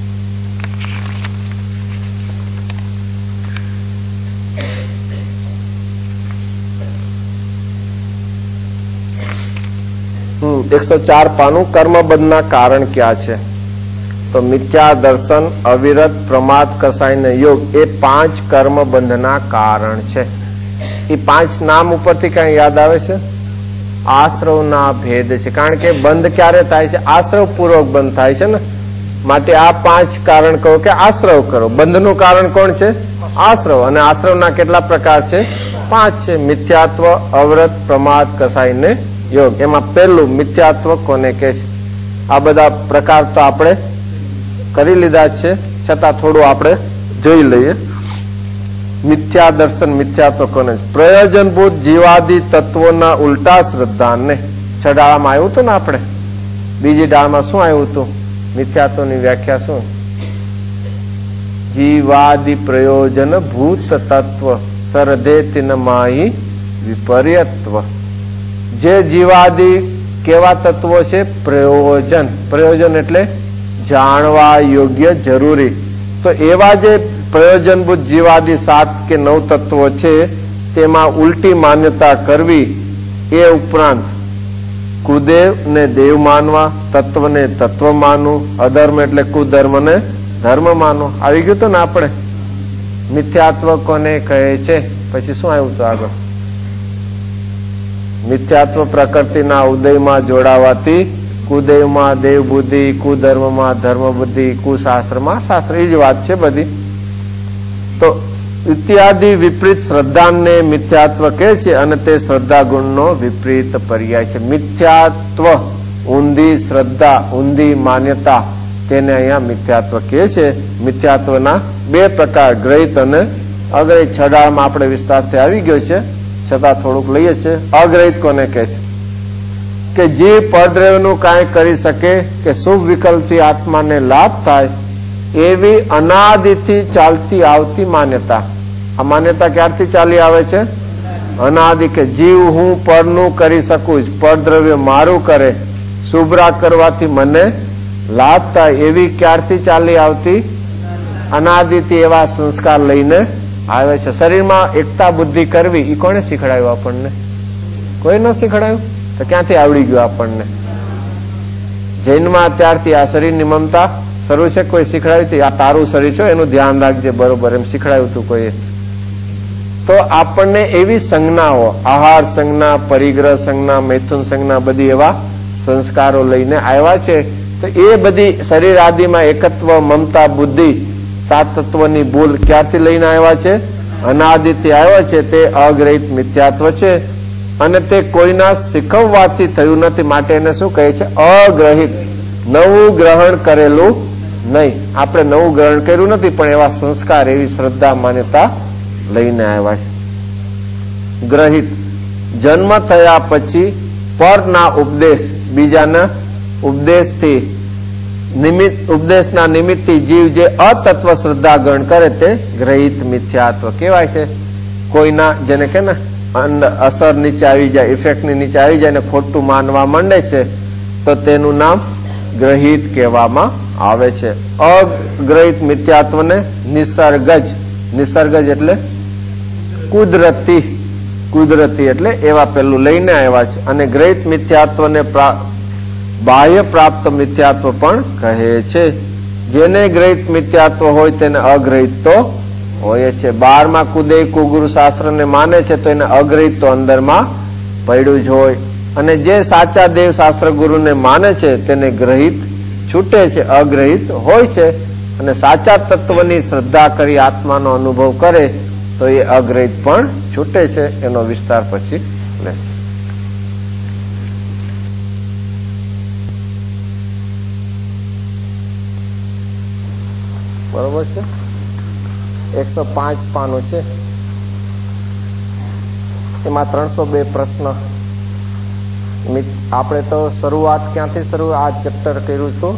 એકસો ચાર પાનું. કર્મબંધના કારણ ક્યાં છે? તો મિથ્યા દર્શન, અવિરત, પ્રમાદ, કસાય યોગ એ પાંચ કર્મબંધના કારણ છે. એ પાંચ નામ ઉપરથી કઈ યાદ આવે છે? આશ્રવના ભેદ છે. કારણ કે બંધ ક્યારે થાય છે? આશ્રવ પૂર્વક બંધ થાય છે ને. માટે આ પાંચ કારણ કહો કે આશ્રવ કરો. બંધનું કારણ કોણ છે? આશ્રવ. અને આશ્રવના કેટલા પ્રકાર છે? પાંચ છે. મિથ્યાત્વ, અવરત, પ્રમાદ, કસાય ને યોગ. એમાં પહેલું મિથ્યાત્વ કોને કહે છે? આ બધા પ્રકાર તો આપણે કરી લીધા છે, છતાં થોડું આપણે જોઈ લઈએ. મિથ્યા દર્શન, મિથ્યાત્વ કોને? પ્રયોજનભૂત જીવાદી તત્વોના ઉલટા શ્રદ્ધાને. છ ડાળામાં આવ્યું હતું ને આપણે. બીજી ડાળમાં શું આવ્યું હતું? મિથ્યાત્વની વ્યાખ્યા શું? જીવાદી પ્રયોજન ભૂત તત્વ સરધે તિનમાહી વિપર્યત્વ. જે જીવાદી કેવા તત્વો છે? પ્રયોજન. પ્રયોજન એટલે જાણવા યોગ્ય, જરૂરી. તો એવા જે પ્રયોજનભૂત જીવાદી સાત કે નવ તત્વો છે તેમાં ઉલટી માન્યતા કરવી. એ ઉપરાંત કુદેવ ને દેવ માનવા, તત્વને તત્વ માનવું, અધર્મ એટલે કુધર્મ ને ધર્મ માનવો. આવી ગયું તો ને આપણે. મિથ્યાત્વ કોને કહે છે? પછી શું આવ્યું હતું આગળ? મિથ્યાત્વ પ્રકૃતિના ઉદયમાં જોડાવાથી કુદેવમાં દેવ બુદ્ધિ, કુધર્મમાં ધર્મ બુદ્ધિ, કુશાસ્ત્રમાં શાસ્ત્ર, એ જ વાત છે બધી. તો ઇત્યાદિ વિપરીત શ્રદ્ધાને મિથ્યાત્વ કહે છે અને તે શ્રદ્ધા ગુણનો વિપરીત પર્યાય છે. મિથ્યાત્વ, ઊંધી શ્રદ્ધા, ઊંધી માન્યતા, તેને અહીંયા મિથ્યાત્વ કહે છે. મિથ્યાત્વના બે પ્રકાર, ગ્રહિત અને અગ્રહિત. છડામાં આપણે વિસ્તારથી આવી ગયો છે, છતાં થોડુંક લઈએ છીએ. અગ્રહિત કોને કહે છે? કે જે પરદ્રવ્યનું કાંઈ કરી શકે, કે શુભ વિકલ્પથી આત્માને લાભ થાય, એવી અનાદિથી ચાલતી આવતી માન્યતા. આ માન્યતા ક્યારથી ચાલી આવે છે? અનાદિ. કે જીવ હું પરનું કરી શકું જ, પરદ્રવ્ય મારું કરે, શુભરા કરવાથી મને લાભ થાય, એવી ક્યારથી ચાલી આવતી? અનાદિથી એવા સંસ્કાર લઈને આવે છે. શરીરમાં એકતા બુદ્ધિ કરવી એ કોને શીખડાયું આપણને? કોઈ ન શીખડાયું તો ક્યાંથી આવડી ગયું આપણને? જૈનમાં ત્યારથી આ શરીરની મમતા શરૂ છે. કોઈ શીખડાયું હતું? આ તારું શરીર છે, એનું ધ્યાન રાખજે બરોબર, એમ શીખડાયું હતું કોઈએ? તો આપણને એવી સંજ્ઞાઓ, આહાર સંજ્ઞા, પરિગ્રહ સંજ્ઞા, મૈથુન સંજ્ઞા, બધી એવા સંસ્કારો લઈને આવ્યા છે. તો એ બધી શરીર આદિમાં એકત્વ, મમતા, બુદ્ધિ, સાત તત્વની ભૂલ ક્યારથી લઈને આવ્યા છે? અનાદિથી આવ્યા છે. તે અગ્રહિત મિથ્યાત્વ છે અને તે કોઈના શીખવવાથી થયું નથી, માટે એને શું કહે છે? અગ્રહિત. નવું ગ્રહણ કરેલું નહીં. આપણે નવું ગ્રહણ કર્યું નથી, પણ એવા સંસ્કાર, એવી શ્રદ્ધા, માન્યતા લઈને આવ્યા છે. ગ્રહિત, જન્મ થયા પછી પરના ઉપદેશ, બીજાના ઉપદેશથી, નિમિત્ત, ઉપદેશના નિમિત્તથી જીવ જે અતત્વ શ્રદ્ધા ગ્રહણ કરે તે ગ્રહિત મિથ્યાત્વ કહેવાય છે. કોઈના, જેને કે ને અસર નીચે આવી જાય, ઇફેક્ટની નીચે આવી જાય ને ખોટું માનવા માંડે છે, તો તેનું નામ ગ્રહિત કહેવામાં આવે છે. અગ્રહિત મિથ્યાત્વને નિસર્ગજ, નિસર્ગજ એટલે કુદરતી, કુદરતી એટલે એવા પેલું લઈને આવ્યા છે. અને ગ્રહિત મિથ્યાત્વને બાહ્ય પ્રાપ્ત મિથ્યાત્વ પણ કહે છે. જેને ગ્રહિત મિથ્યાત્વ હોય તેને અગ્રહિત તો હોય છે. બારમાં કુદે કુગુરુ શાસ્ત્રને માને છે તો એને અગ્રહિત તો અંદરમાં પડ્યું જ હોય. અને જે સાચા દેવ શાસ્ત્ર ગુરુને માને છે તેને ગ્રહિત છૂટે છે, અગ્રહિત હોય છે. અને સાચા તત્વની શ્રદ્ધા કરી આત્માનો અનુભવ કરે તો એ અગ્રહિત પણ છૂટે છે. એનો વિસ્તાર પછી લેશે. બરોબર છે. એકસો પાંચ પાનું છે, એમાં ત્રણસો બે પ્રશ્ન. આપણે તો શરૂઆત ક્યાંથી શરૂ આ ચેપ્ટર કર્યું હતું?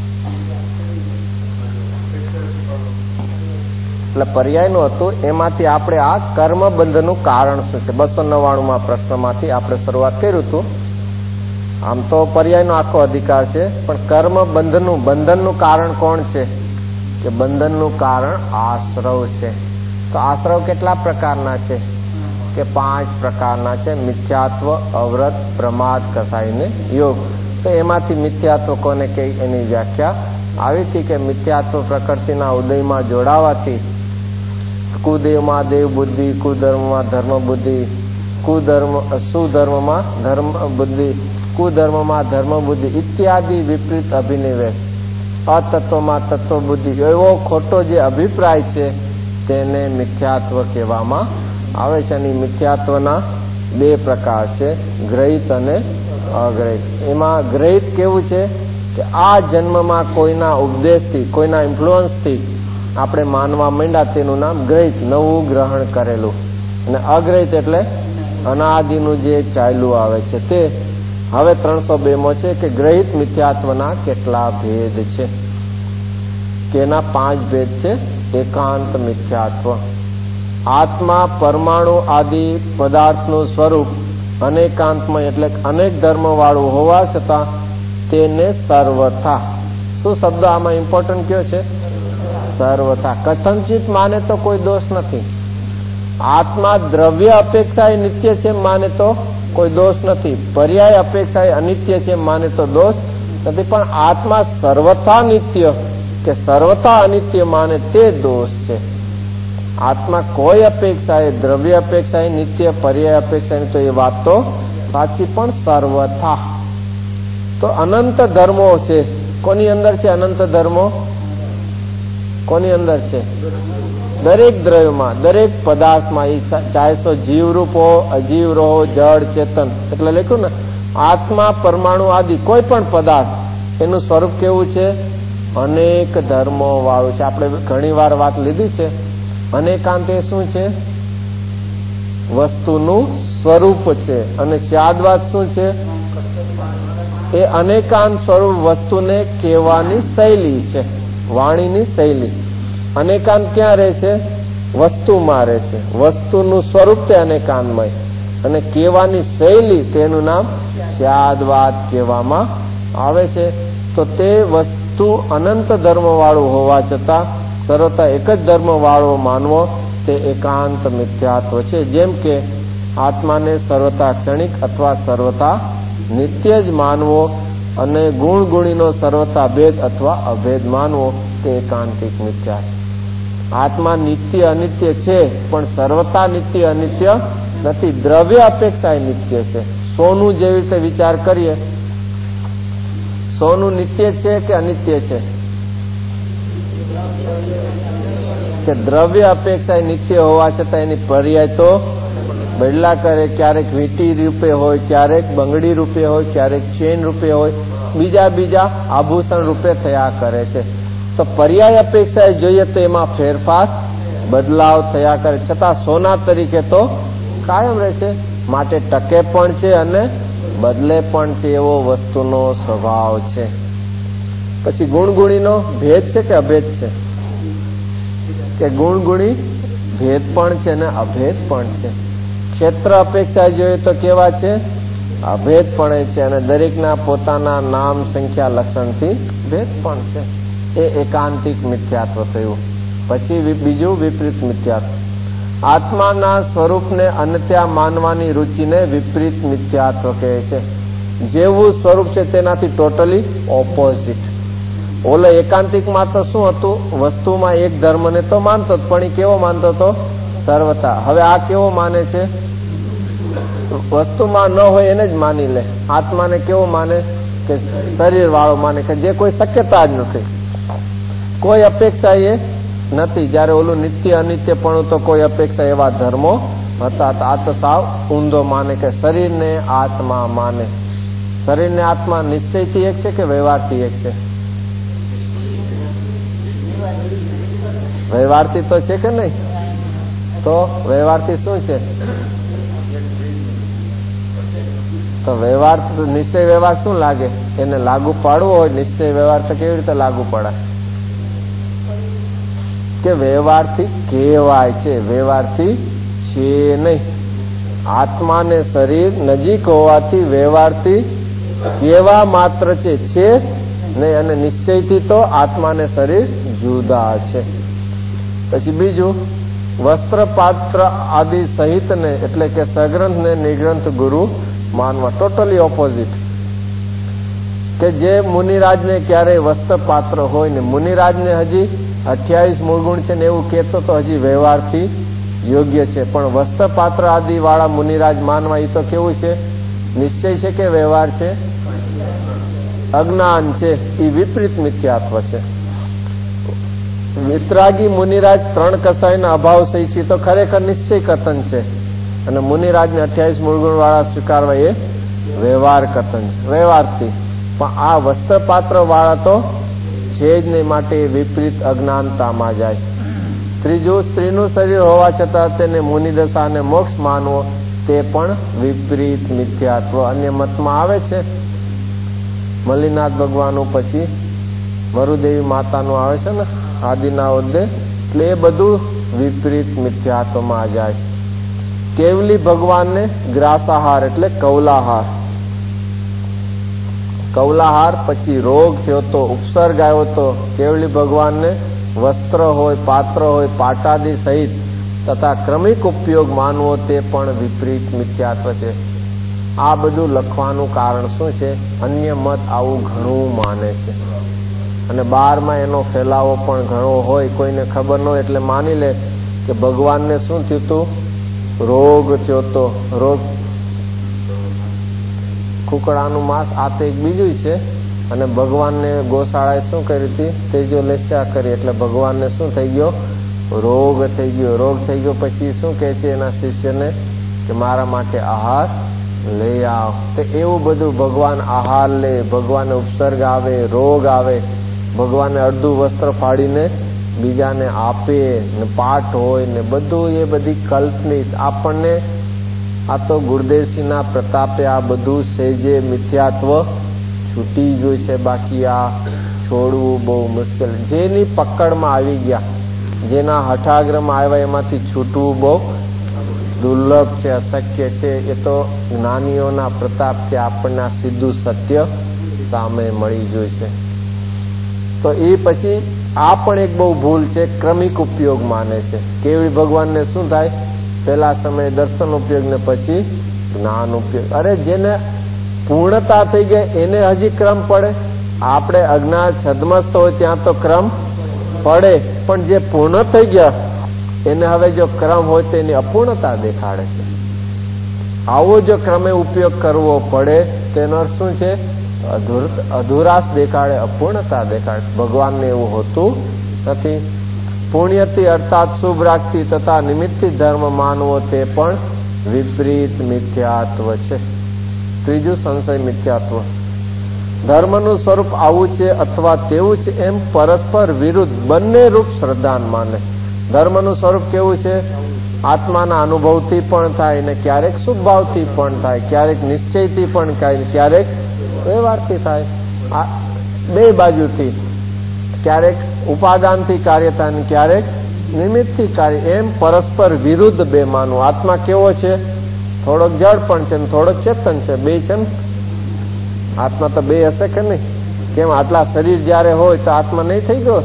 એટલે પર્યાયનું હતું. એમાંથી આપણે આ કર્મબંધનું કારણ શું છે, બસો નવ્વાણુંમાં પ્રશ્નમાંથી આપણે શરૂઆત કર્યું હતું. આમ તો પર્યાયનો આખો અધિકાર છે, પણ કર્મબંધનું, બંધનનું કારણ કોણ છે? કે બંધનનું કારણ આશ્રવ છે. તો આશ્રવ કેટલા પ્રકારના છે? કે પાંચ પ્રકારના છે. મિથ્યાત્વ, અવ્રત, પ્રમાદ, કસાઈને યોગ. તો એમાંથી મિથ્યાત્વ કોને કહે એની વ્યાખ્યા આવી હતી કે મિથ્યાત્વ પ્રકૃતિના ઉદયમાં જોડાવાથી કુદેવમાં દેવ બુદ્ધિ, કુધર્મમાં ધર્મ બુદ્ધિ, કુધર્મ સુધર્મમાં ધર્મ બુદ્ધિ, કુધર્મમાં ધર્મ બુદ્ધિ ઇત્યાદિ વિપરીત અભિનિવેશ, અતત્વમાં તત્વ બુદ્ધિ, એવો ખોટો જે અભિપ્રાય છે તેને મિથ્યાત્વ કહેવામાં આવે છે. અને મિથ્યાત્વના બે પ્રકાર છે, ગ્રહિત અને અગ્રહિત. એમાં ગ્રહિત કેવું છે કે આ જન્મમાં કોઈના ઉપદેશથી, કોઈના ઇન્ફ્લુઅન્સથી આપણે માનવા માંડ્યા, તેનું નામ ગ્રહિત, નવું ગ્રહણ કરેલું. અને અગ્રહિત એટલે અનાદિનું જે ચાલ્યું આવે છે તે. હવે ત્રણસો બે મો છે કે ગ્રહિત મિથ્યાત્વના કેટલા ભેદ છે? કે એના પાંચ ભેદ છે. એકાંત મિથ્યાત્વ, આત્મા પરમાણુ આદિ પદાર્થનું સ્વરૂપ અનેકાંતમય એટલે અનેક ધર્મ વાળું હોવા છતાં તેને સર્વથા, શું શબ્દ આમાં ઇમ્પોર્ટન્ટ કયો છે? સર્વથા. કથનચિત માને તો કોઈ દોષ નથી. આત્મા દ્રવ્ય અપેક્ષાએ નિત્ય છે માને તો કોઈ દોષ નથી. પર્યાય અપેક્ષાએ અનિત્ય છે માને તો દોષ નથી. પણ આત્મા સર્વથા નિત્ય કે સર્વથા અનિત્ય માને તે દોષ છે. આત્મા કોઈ અપેક્ષાએ, દ્રવ્ય અપેક્ષાએ નિત્ય, પર્યાય અપેક્ષાએ તો એ વાત તો સાચી, પણ સર્વથા તો અનંત ધર્મો છે. કોની અંદર છે અનંત ધર્મો? કોની અંદર છે? દરેક દ્રવ્યમાં, દરેક પદાર્થમાં, એ ચાહે સો જીવરૂપ હો, અજીવ રહો, જળ ચેતન. એટલે લખ્યું ને આત્મા, પરમાણુ આદિ કોઈ પણ પદાર્થ એનું સ્વરૂપ કેવું છે? અનેક ધર્મો વાળું છે. આપણે ઘણી વાર વાત લીધી છે. અનેકાંત એ શું છે? વસ્તુનું સ્વરૂપ છે. અને સ્યાદવાદ શું છે? એ અનેકાંત સ્વરૂપ વસ્તુને કહેવાની શૈલી છે, વાણીની શૈલી. અનેકાંત ક્યાં રહે છે? વસ્તુમાં રહે છે. વસ્તુનું સ્વરૂપ તે અનેકાંતમય, અને કહેવાની શૈલી તેનું નામ સ્યાદવાદ કહેવામાં આવે છે. તો તે વસ્તુ અનંત ધર્મ વાળું હોવા છતાં સર્વતા એક જ ધર્મ વાળો માનવો તે એકાંત મિથ્યાત્વ છે. જેમ કે આત્માને સર્વતા ક્ષણિક અથવા સર્વતા નિત્ય જ માનવો અને ગુણ ગુણીનો સર્વતા ભેદ અથવા અભેદ માનવો તે એકાંતિક મિથ્યાત્વ. આત્મા નિત્ય અનિત્ય છે, પણ સર્વતા નિત્ય અનિત્ય નથી. દ્રવ્ય અપેક્ષા એ નિત્ય છે. સોનું જેવી રીતે વિચાર કરીએ, સોનું નિત્ય છે કે અનિત્ય છે? કે દ્રવ્ય અપેક્ષા નિત્ય હોવા છતાં એની પર્યાય તો બદલા કરે. ક્યારેક વીંટી રૂપે હોય, ક્યારેક બંગડી રૂપે હોય, ક્યારેક ચેન રૂપે હોય, બીજા બીજા આભૂષણ રૂપે થયા કરે છે. તો પર્યાય અપેક્ષાએ જોઈએ તો એમાં ફેરફાર, બદલાવ થયા કરે, છતાં સોના તરીકે તો કાયમ રહે છે. માટે ટકે પણ છે અને બદલે પણ છે, એવો વસ્તુનો સ્વભાવ છે. પછી ગુણગુણીનો ભેદ છે કે અભેદ છે? કે ગુણગુણી ભેદ પણ છે અને અભેદ પણ છે. ક્ષેત્ર અપેક્ષા જોઈએ તો કેવા છે? અભેદ પણ છે, અને દરેકના પોતાના નામ, સંખ્યા, લક્ષણથી ભેદ પણ છે. એ એકાંતિક મિથ્યાત્વ થયું. પછી બીજું વિપરીત મિથ્યાત્વ. આત્માના સ્વરૂપને અનત્યા માનવાની રુચિને વિપરીત મિથ્યાત્વ કહે છે. જેવું સ્વરૂપ છે તેનાથી ટોટલી ઓપોઝિટ. ઓલો એકાંતિકમાં તો શું હતું? વસ્તુમાં એક ધર્મને તો માનતો, પણ એ કેવો માનતો હતો? સર્વતા. હવે આ કેવો માને છે? વસ્તુમાં ન હોય એને જ માની લે. આત્માને કેવો માને? કે શરીર વાળો માને, કે જે કોઈ શક્યતા જ નથી, કોઈ અપેક્ષા એ નથી. જયારે ઓલું નિત્ય અનિત્ય પણ તો કોઈ અપેક્ષા એવા ધર્મો હતા. આ તો સાવ ઊંધો માને કે શરીરને આત્મા માને. શરીરને આત્મા નિશ્ચયથી એક છે કે વ્યવહારથી એક છે? વ્યવહારથી તો છે કે નહીં? તો વ્યવહારથી શું છે? તો વ્યવહાર, નિશ્ચય વ્યવહાર શું લાગે? એને લાગુ પાડવો હોય નિશ્ચય વ્યવહાર તો કેવી રીતે લાગુ પડાય? કે વ્યવહારથી કહેવાય છે, વ્યવહારથી છે નહીં. આત્માને શરીર નજીક હોવાથી વ્યવહારથી કહેવા માત્ર છે, છે નહીં. અને નિશ્ચયથી તો આત્માને શરીર જુદા છે. પછી બીજું, વસ્ત્ર પાત્ર આદિ સહિતને એટલે કે સગ્રંથને નિગ્રંથ ગુરુ માનવા. Totally opposite. કે જે મુનિરાજને ક્યારેય વસ્ત્ર પાત્ર હોય ને, મુનિરાજને હજી અઠ્યાવીસ મૂળગુણ છે ને એવું કહેતો તો હજી વ્યવહારથી યોગ્ય છે. પણ વસ્ત્ર પાત્ર આદિ વાળા મુનિરાજ માનવા, એ તો કેવું છે? નિશ્ચય છે કે વ્યવહાર છે? અજ્ઞાન છે. એ વિપરીત મિથ્યાત્વ છે. વિતરાગી મુનિરાજ ત્રણ કસાયના અભાવ સહિત તો ખરેખર નિશ્ચય કથન છે, અને મુનિરાજને અઠ્યાવીસ મૂળગુણ વાળા સ્વીકારવા એ વ્યવહાર કથન છે, વ્યવહારથી. પણ આ વસ્ત્રપાત્ર વાળા તો છે જ નહીં, માટે વિપરીત અજ્ઞાનતામાં જાય. ત્રીજું, સ્ત્રીનું શરીર હોવા છતાં તેને મુનિદશા અને મોક્ષ માનવો તે પણ વિપરીત મિથ્યાત્વ. અન્ય મતમાં આવે છે મલ્લીનાથ ભગવાનનું, પછી મરુદેવી માતાનું આવે છે ને આદિના ઉદ્દે, એટલે એ બધું વિપરીત મિથ્યાત્વમાં જાય છે. કેવલી ભગવાનને ગ્રાસાહાર એટલે કૌલાહાર, કૌલાહાર પછી રોગ થયો તો, ઉપસર્ગ આવ્યો તો કેવલી ભગવાનને વસ્ત્ર હોય, પાત્ર હોય, પાટાદી સહિત તથા ક્રમિક ઉપયોગ માનવો તે પણ વિપરીત મિથ્યાત્વ છે. આ બધું લખવાનું કારણ શું છે? અન્ય મત આવું ઘણું માને છે, અને બહારમાં એનો ફેલાવો પણ ઘણો હોય. કોઈને ખબર ન હોય એટલે માની લે કે ભગવાનને શું થયું હતું? રોગ થયો તો. રોગ કુકડાનું માંસ આ તો એક બીજું છે. અને ભગવાનને ગોશાળાએ શું કરી હતી? તેજો લેસ્યા કરી. એટલે ભગવાનને શું થઈ ગયો? રોગ થઈ ગયો. રોગ થઈ ગયો પછી શું કહે છે એના શિષ્યને કે મારા માટે આહાર લઈ આવ. તો એવું બધું ભગવાન આહાર લે, ભગવાનને ઉપસર્ગ આવે, રોગ આવે, ભગવાનને અડધું વસ્ત્ર ફાડીને બીજાને આપે ને પાઠ હોય ને બધું એ બધી કલ્પનિત. આપણને આ તો ગુરુદેવસિંહના પ્રતાપે આ બધું સેજે મિથ્યાત્વ છૂટી ગયું છે. બાકી આ છોડવું બહુ મુશ્કેલ. જેની પકડમાં આવી ગયા, જેના હઠાગ્રમાં આવ્યા એમાંથી છૂટવું બહુ દુર્લભ છે, અશક્ય છે. એ તો જ્ઞાનીઓના પ્રતાપથી આપણને આ સીધું સત્ય સામે મળી ગયું છે. તો એ પછી આ પણ એક બહુ ભૂલ છે, ક્રમિક ઉપયોગ માને છે. કેવળી ભગવાનને શું થાય? પેલા સમયે દર્શન ઉપયોગ ને પછી જ્ઞાન ઉપયોગ. અરે જેને પૂર્ણતા થઈ ગયા એને હજી ક્રમ પડે? આપણે અજ્ઞાન છદ્મસ્ત હોય ત્યાં તો ક્રમ પડે, પણ જે પૂર્ણ થઈ ગયા એને હવે જો ક્રમ હોય તો એની અપૂર્ણતા દેખાડે છે. આવો જો ક્રમે ઉપયોગ કરવો પડે તેનો અર્થ શું છે? અધુરાશ દેખાડે, અપૂર્ણતા દેખાડે. ભગવાનને એવું હોતું નથી. પુણ્યથી અર્થાત શુભ રાખતી તથા નિમિત્તિ ધર્મ માનવો તે પણ વિપરીત મિથ્યાત્વ છે. ત્રીજું સંશય મિથ્યાત્વ. ધર્મનું સ્વરૂપ આવું છે અથવા તેવું છે એમ પરસ્પર વિરુદ્ધ બંને રૂપ શ્રદ્ધાન માને. ધર્મનું સ્વરૂપ કેવું છે? આત્માના અનુભવથી પણ થાય ને ક્યારેક શુભ ભાવથી પણ થાય, ક્યારેક નિશ્ચયથી પણ થાય, ક્યારેક વ્યવહારથી થાય. આ બે બાજુથી, ક્યારેક ઉપાદાનથી કાર્ય થાય ને ક્યારેક નિમિત્તથી કાર્ય. એમ પરસ્પર વિરુદ્ધ બે માનવું. આત્મા કેવો છે? થોડોક જડ પણ છે ને થોડોક ચેતન છે. બે છે ને આત્મા તો બે હશે કે નહીં? કેમ આટલા શરીર જયારે હોય તો આત્મા નહીં થઈ ગયો?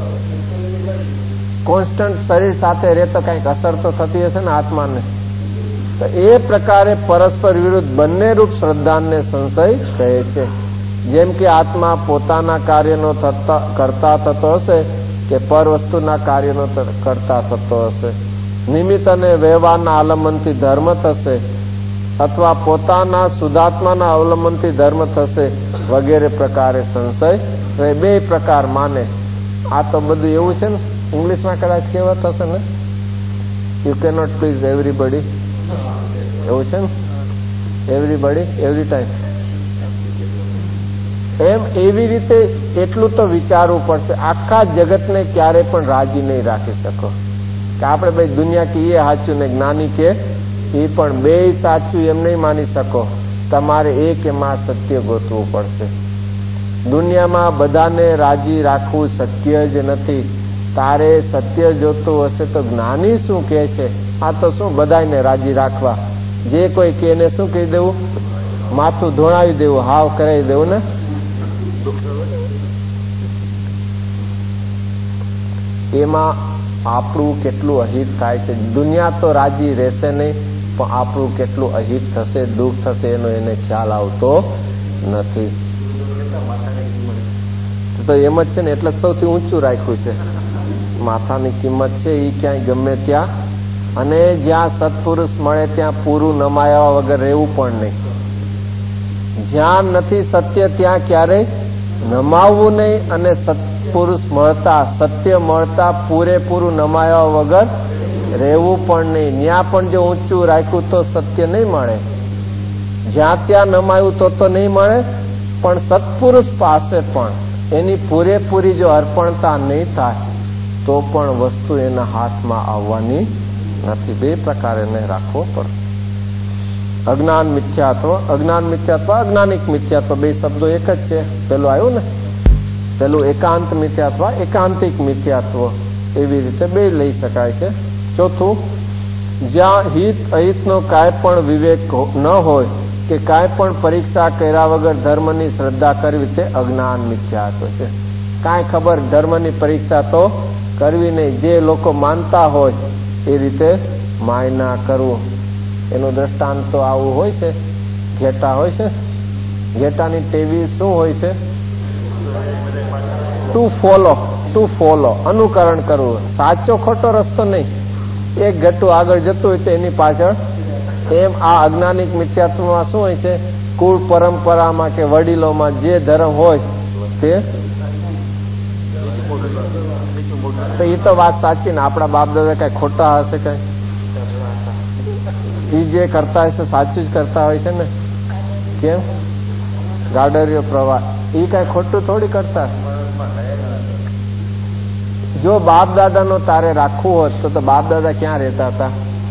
કોન્સ્ટન્ટ શરીર સાથે રહે તો કઈક અસર તો થતી હશે ને આત્માને. તો એ પ્રકારે પરસ્પર વિરુદ્ધ બંને રૂપ શ્રદ્ધાને સંશય કહે છે. જેમ કે આત્મા પોતાના કાર્યનો કરતા થતો હશે કે પર વસ્તુના કાર્યનો કરતા થતો હશે. નિમિત્ત અને વ્યવહારના અવલંબનથી ધર્મ થશે અથવા પોતાના શુદ્ધાત્માના અવલંબનથી ધર્મ થશે વગેરે પ્રકારે સંશય. બે પ્રકાર માને. આ તો બધું એવું છે ને, ઇંગ્લિશમાં કદાચ કહેવત હશે ને, યુ કેનોટ પ્લીઝ એવરીબડી. એવું છે ને, એવરીબડી એવરી ટાઈમ. એમ એવી રીતે એટલું તો વિચારવું પડશે. આખા જગતને ક્યારે પણ રાજી નહીં રાખી શકો કે આપણે ભાઈ દુનિયા કે એ સાચું ને જ્ઞાની કે એ પણ બે સાચું એમ નહીં માની શકો. તમારે એક એમાં સત્ય ગોતવું પડશે. દુનિયામાં બધાને રાજી રાખવું શક્ય જ નથી. તારે સત્ય જોતું હશે તો જ્ઞાની શું કહે છે આ તો શું બધાને રાજી રાખવા. જે કોઈ કે એને શું કહી દેવું? માથું ધોણાવી દેવું, હાવ કરાવી દેવું ને. એમાં આપણું કેટલું અહિત થાય છે. દુનિયા તો રાજી રહેશે નહીં, પણ આપણું કેટલું અહિત થશે, દુઃખ થશે એનો એને ખ્યાલ આવતો નથી. તો એમ જ છે ને, એટલે સૌથી ઊંચું રાખ્યું છે. માથાની કિંમત છે એ ક્યાંય ગમે ત્યાં, અને જ્યાં સત્પુરુષ મળે ત્યાં પૂરું નમાયા વગર રહેવું પણ નહીં. જ્યાં નથી સત્ય ત્યાં ક્યારેય નમાવવું નહીં, અને સત્પુરુષ મળતા, સત્ય મળતા પૂરેપૂરું નમાયા વગર રહેવું પણ નહીં. ત્યાં પણ જો ઊંચું રાખ્યું તો સત્ય નહીં મળે. જ્યાં ત્યાં નમાયું તો તો નહીં મળે, પણ સત્પુરુષ પાસે પણ એની પૂરેપૂરી જો અર્પણતા નહીં થાય તો પણ વસ્તુ એના હાથમાં આવવાની નથી. બે પ્રકાર એને રાખવો પડશે. અજ્ઞાન મિથ્યાત્વ, અજ્ઞાન મિથ્યાત્વ, અજ્ઞાનિક મિથ્યાત્વ, બે શબ્દો એક જ છે. પેલું આવ્યું ને, પેલું એકાંત મિથ્યાત્વ, એકાંતિક મિથ્યાત્વ, એવી રીતે બે લઈ શકાય છે. ચોથું, જ્યાં હિત અહિતનો કાંઈ પણ વિવેક ન હોય કે કાંઈ પણ પરીક્ષા કર્યા વગર ધર્મની શ્રદ્ધા કરવી તે અજ્ઞાન મિથ્યાત્વ છે. કાંઈ ખબર, ધર્મની પરીક્ષા તો કરવી નહીં. જે લોકો માનતા હોય એ રીતે માયના કરવું. એનું દ્રષ્ટાંત તો આવું હોય છે. ઘેટા હોય છે, ઘેટાની ટેવી શું હોય છે? ટુ ફોલો, ટુ ફોલો, અનુકરણ કરવું. સાચો ખોટો રસ્તો નહીં. એક ઘટું આગળ જતું હોય તો એની પાછળ. એમ આ અજ્ઞાનિક મિથ્યાત્વમાં શું હોય છે? કુળ પરંપરામાં કે વડીલોમાં જે ધર્મ હોય તે તો એ તો વાત સાચી ને. આપણા બાપ દાદા કઈ ખોટા હશે? કઈ એ જે કરતા હશે સાચું જ કરતા હોય છે ને. કેમ? ગાડરિયો પ્રવાહ એ કઈ ખોટું થોડી કરતા. જો બાપ દાદાનો તારે રાખવું હોત તો બાપ દાદા ક્યાં રહેતા હતા?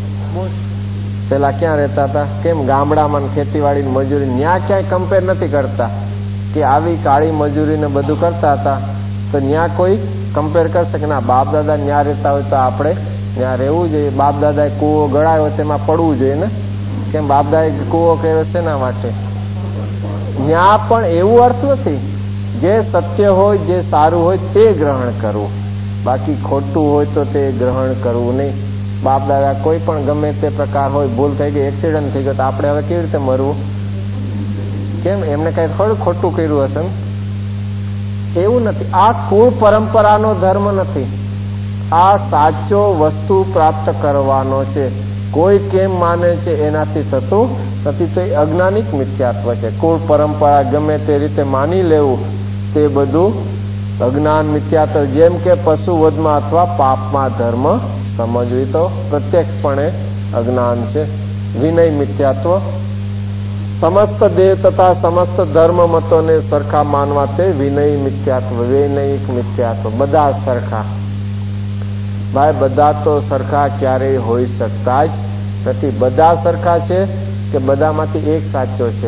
પેલા ક્યાં રહેતા હતા? કેમ ગામડામાં ખેતીવાડી મજૂરી ન્યા ક્યાંય કમ્પેર નથી કરતા કે આવી કાળી મજૂરીને બધું કરતા હતા તો ન્યા કોઈ કમ્પેર કરશે કે ના બાપ દાદા ન્યા રહેતા હોય તો આપણે ત્યાં રહેવું જોઈએ. બાપ દાદાએ કૂવો ગળાયો તેમાં પડવું જોઈએ ને. કેમ બાપ દાદાએ કૂવો કર્યો છે એના માટે. ત્યાં પણ એવું અર્થ નથી. જે સત્ય હોય જે સારું હોય તે ગ્રહણ કરવું, બાકી ખોટું હોય તો તે ગ્રહણ કરવું નહીં. બાપ દાદા કોઈ પણ ગમે તે પ્રકાર હોય, ભૂલ થઈ ગઈ, એક્સિડન્ટ થઈ ગયો તો આપણે હવે કેવી રીતે મરવું? કેમ એમને કઈ થોડું ખોટું કર્યું હશે ને? એવું નથી. આ કુળ પરંપરાનો ધર્મ નથી. આ સાચો વસ્તુ પ્રાપ્ત કરવાનો છે. કોઈ કેમ માને છે એનાથી થતું નથી. તો એ અજ્ઞાનિક મિથ્યાત્વ છે. કુળ પરંપરા ગમે તે રીતે માની લેવું તે બધું અજ્ઞાન મિથ્યાત્વ. જેમ કે પશુ વધમાં અથવા પાપમાં ધર્મ સમજવી તો પ્રત્યક્ષપણે અજ્ઞાન છે. વિનય મિથ્યાત્વ. સમસ્ત દેવ તથા સમસ્ત ધર્મ મતોને સરખા માનવા તે વિનય મિથ્યાત્વ, વૈનયિક મિથ્યાત્વ. બધા સરખા. ભાઈ બધા તો સરખા ક્યારેય હોઈ શકતા જ નથી. બધા સરખા છે કે બધામાંથી એક સાચો છે?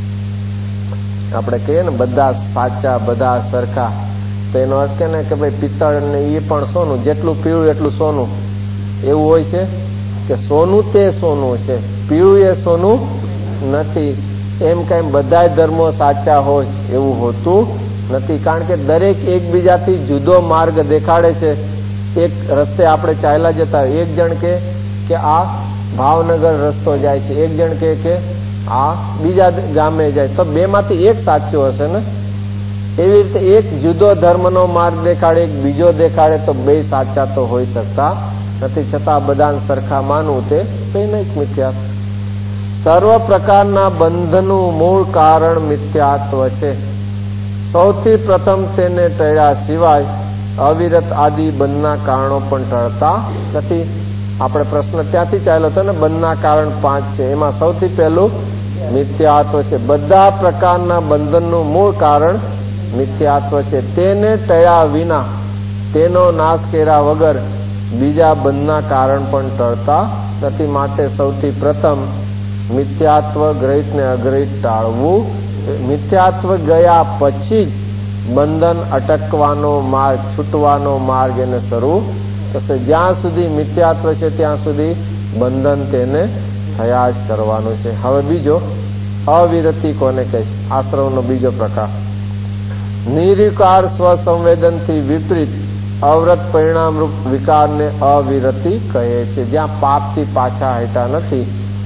આપણે કહીએ ને બધા સાચા, બધા સરખા, તો એનો અર્થ કે ને કે ભાઈ પિત્તળ ને એ પણ સોનું, જેટલું પીળું એટલું સોનું, એવું હોય છે કે સોનું તે સોનું છે, પીળું એ સોનું નથી. એમ કઈ બધા ધર્મો સાચા હોય એવું હોતું નથી. કારણ કે દરેક એકબીજાથી જુદો માર્ગ દેખાડે છે. એક રસ્તે આપણે ચાલ્યા જતા, એક જણ કે કે આ ભાવનગર રસ્તો જાય છે, એક જણ કે કે આ બીજા ગામે જાય, તો બે માંથી એક સાચું હશે ને. એવી રીતે એક જુદો ધર્મનો માર્ગ દેખાડે, એક બીજો દેખાડે, તો બે સાચા તો હોઈ શકતા નથી. છતાં બધાને સરખા માનવું તે વૈનયિક મિથ્યાત્વ. સર્વ પ્રકારના બંધનું મૂળ કારણ મિથ્યાત્વ છે. સૌથી પ્રથમ તેને ટળ્યા સિવાય અવિરત આદિ બંધના કારણો પણ ટળતા નથી. આપણે પ્રશ્ન ત્યાંથી ચાલ્યો હતો ને, બંધના કારણ પાંચ છે, એમાં સૌથી પહેલું મિથ્યાત્વ છે. બધા પ્રકારના બંધનનું મૂળ કારણ મિથ્યાત્વ છે. તેને ટળ્યા વિના, તેનો નાશ કર્યા વગર બીજા બંધના કારણ પણ ટળતા નથી. માટે સૌથી પ્રથમ મિથ્યાત્વ ગ્રહિત ને અગ્રહિત ટાળવું. મિથ્યાત્વ ગયા પછી જ બંધન અટકવાનો માર્ગ, છૂટવાનો માર્ગ એને શરૂ થશે. જ્યાં સુધી મિથ્યાત્વ છે ત્યાં સુધી બંધન તેને થયા જ કરવાનું છે. હવે બીજો અવિરતિ કોને કહે છે? આશ્રવનો બીજો પ્રકાર. નિર્વિકાર સ્વસંવેદનથી વિપરીત અવરત પરિણામરૂપ વિકારને અવિરતિ કહે છે. જ્યાં પાપથી પાછા હટ્યા નથી.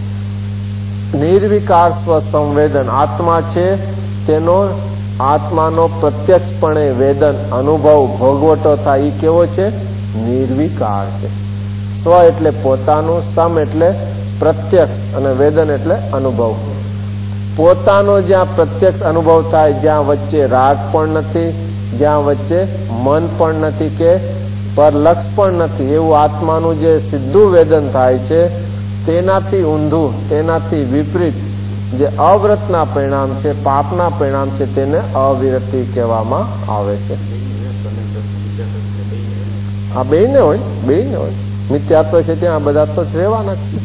નિર્વિકાર સ્વસંવેદન આત્મા છે તેનો આત્માનો પ્રત્યક્ષપણે વેદન અનુભવ ભોગવટો થાય. એ કેવો છે? નિર્વિકાર છે. સ્વ એટલે પોતાનું, સમ એટલે પ્રત્યક્ષ અને વેદન એટલે અનુભવ. પોતાનો જ્યાં પ્રત્યક્ષ અનુભવ થાય, જ્યાં વચ્ચે રાગ પણ નથી, જ્યાં વચ્ચે મન પણ નથી કે પરલક્ષ પણ નથી, એવું આત્માનું જે સીધું વેદન થાય છે, તેનાથી ઊંધું, તેનાથી વિપરીત જે અવ્રતના પરિણામ છે, પાપના પરિણામ છે, તેને અવિરતિ કહેવામાં આવે છે. આ બેયને હોય, બેયને હોય. મિથ્યાત્વ છે ત્યાં બધા તો રહેવાના જ છે.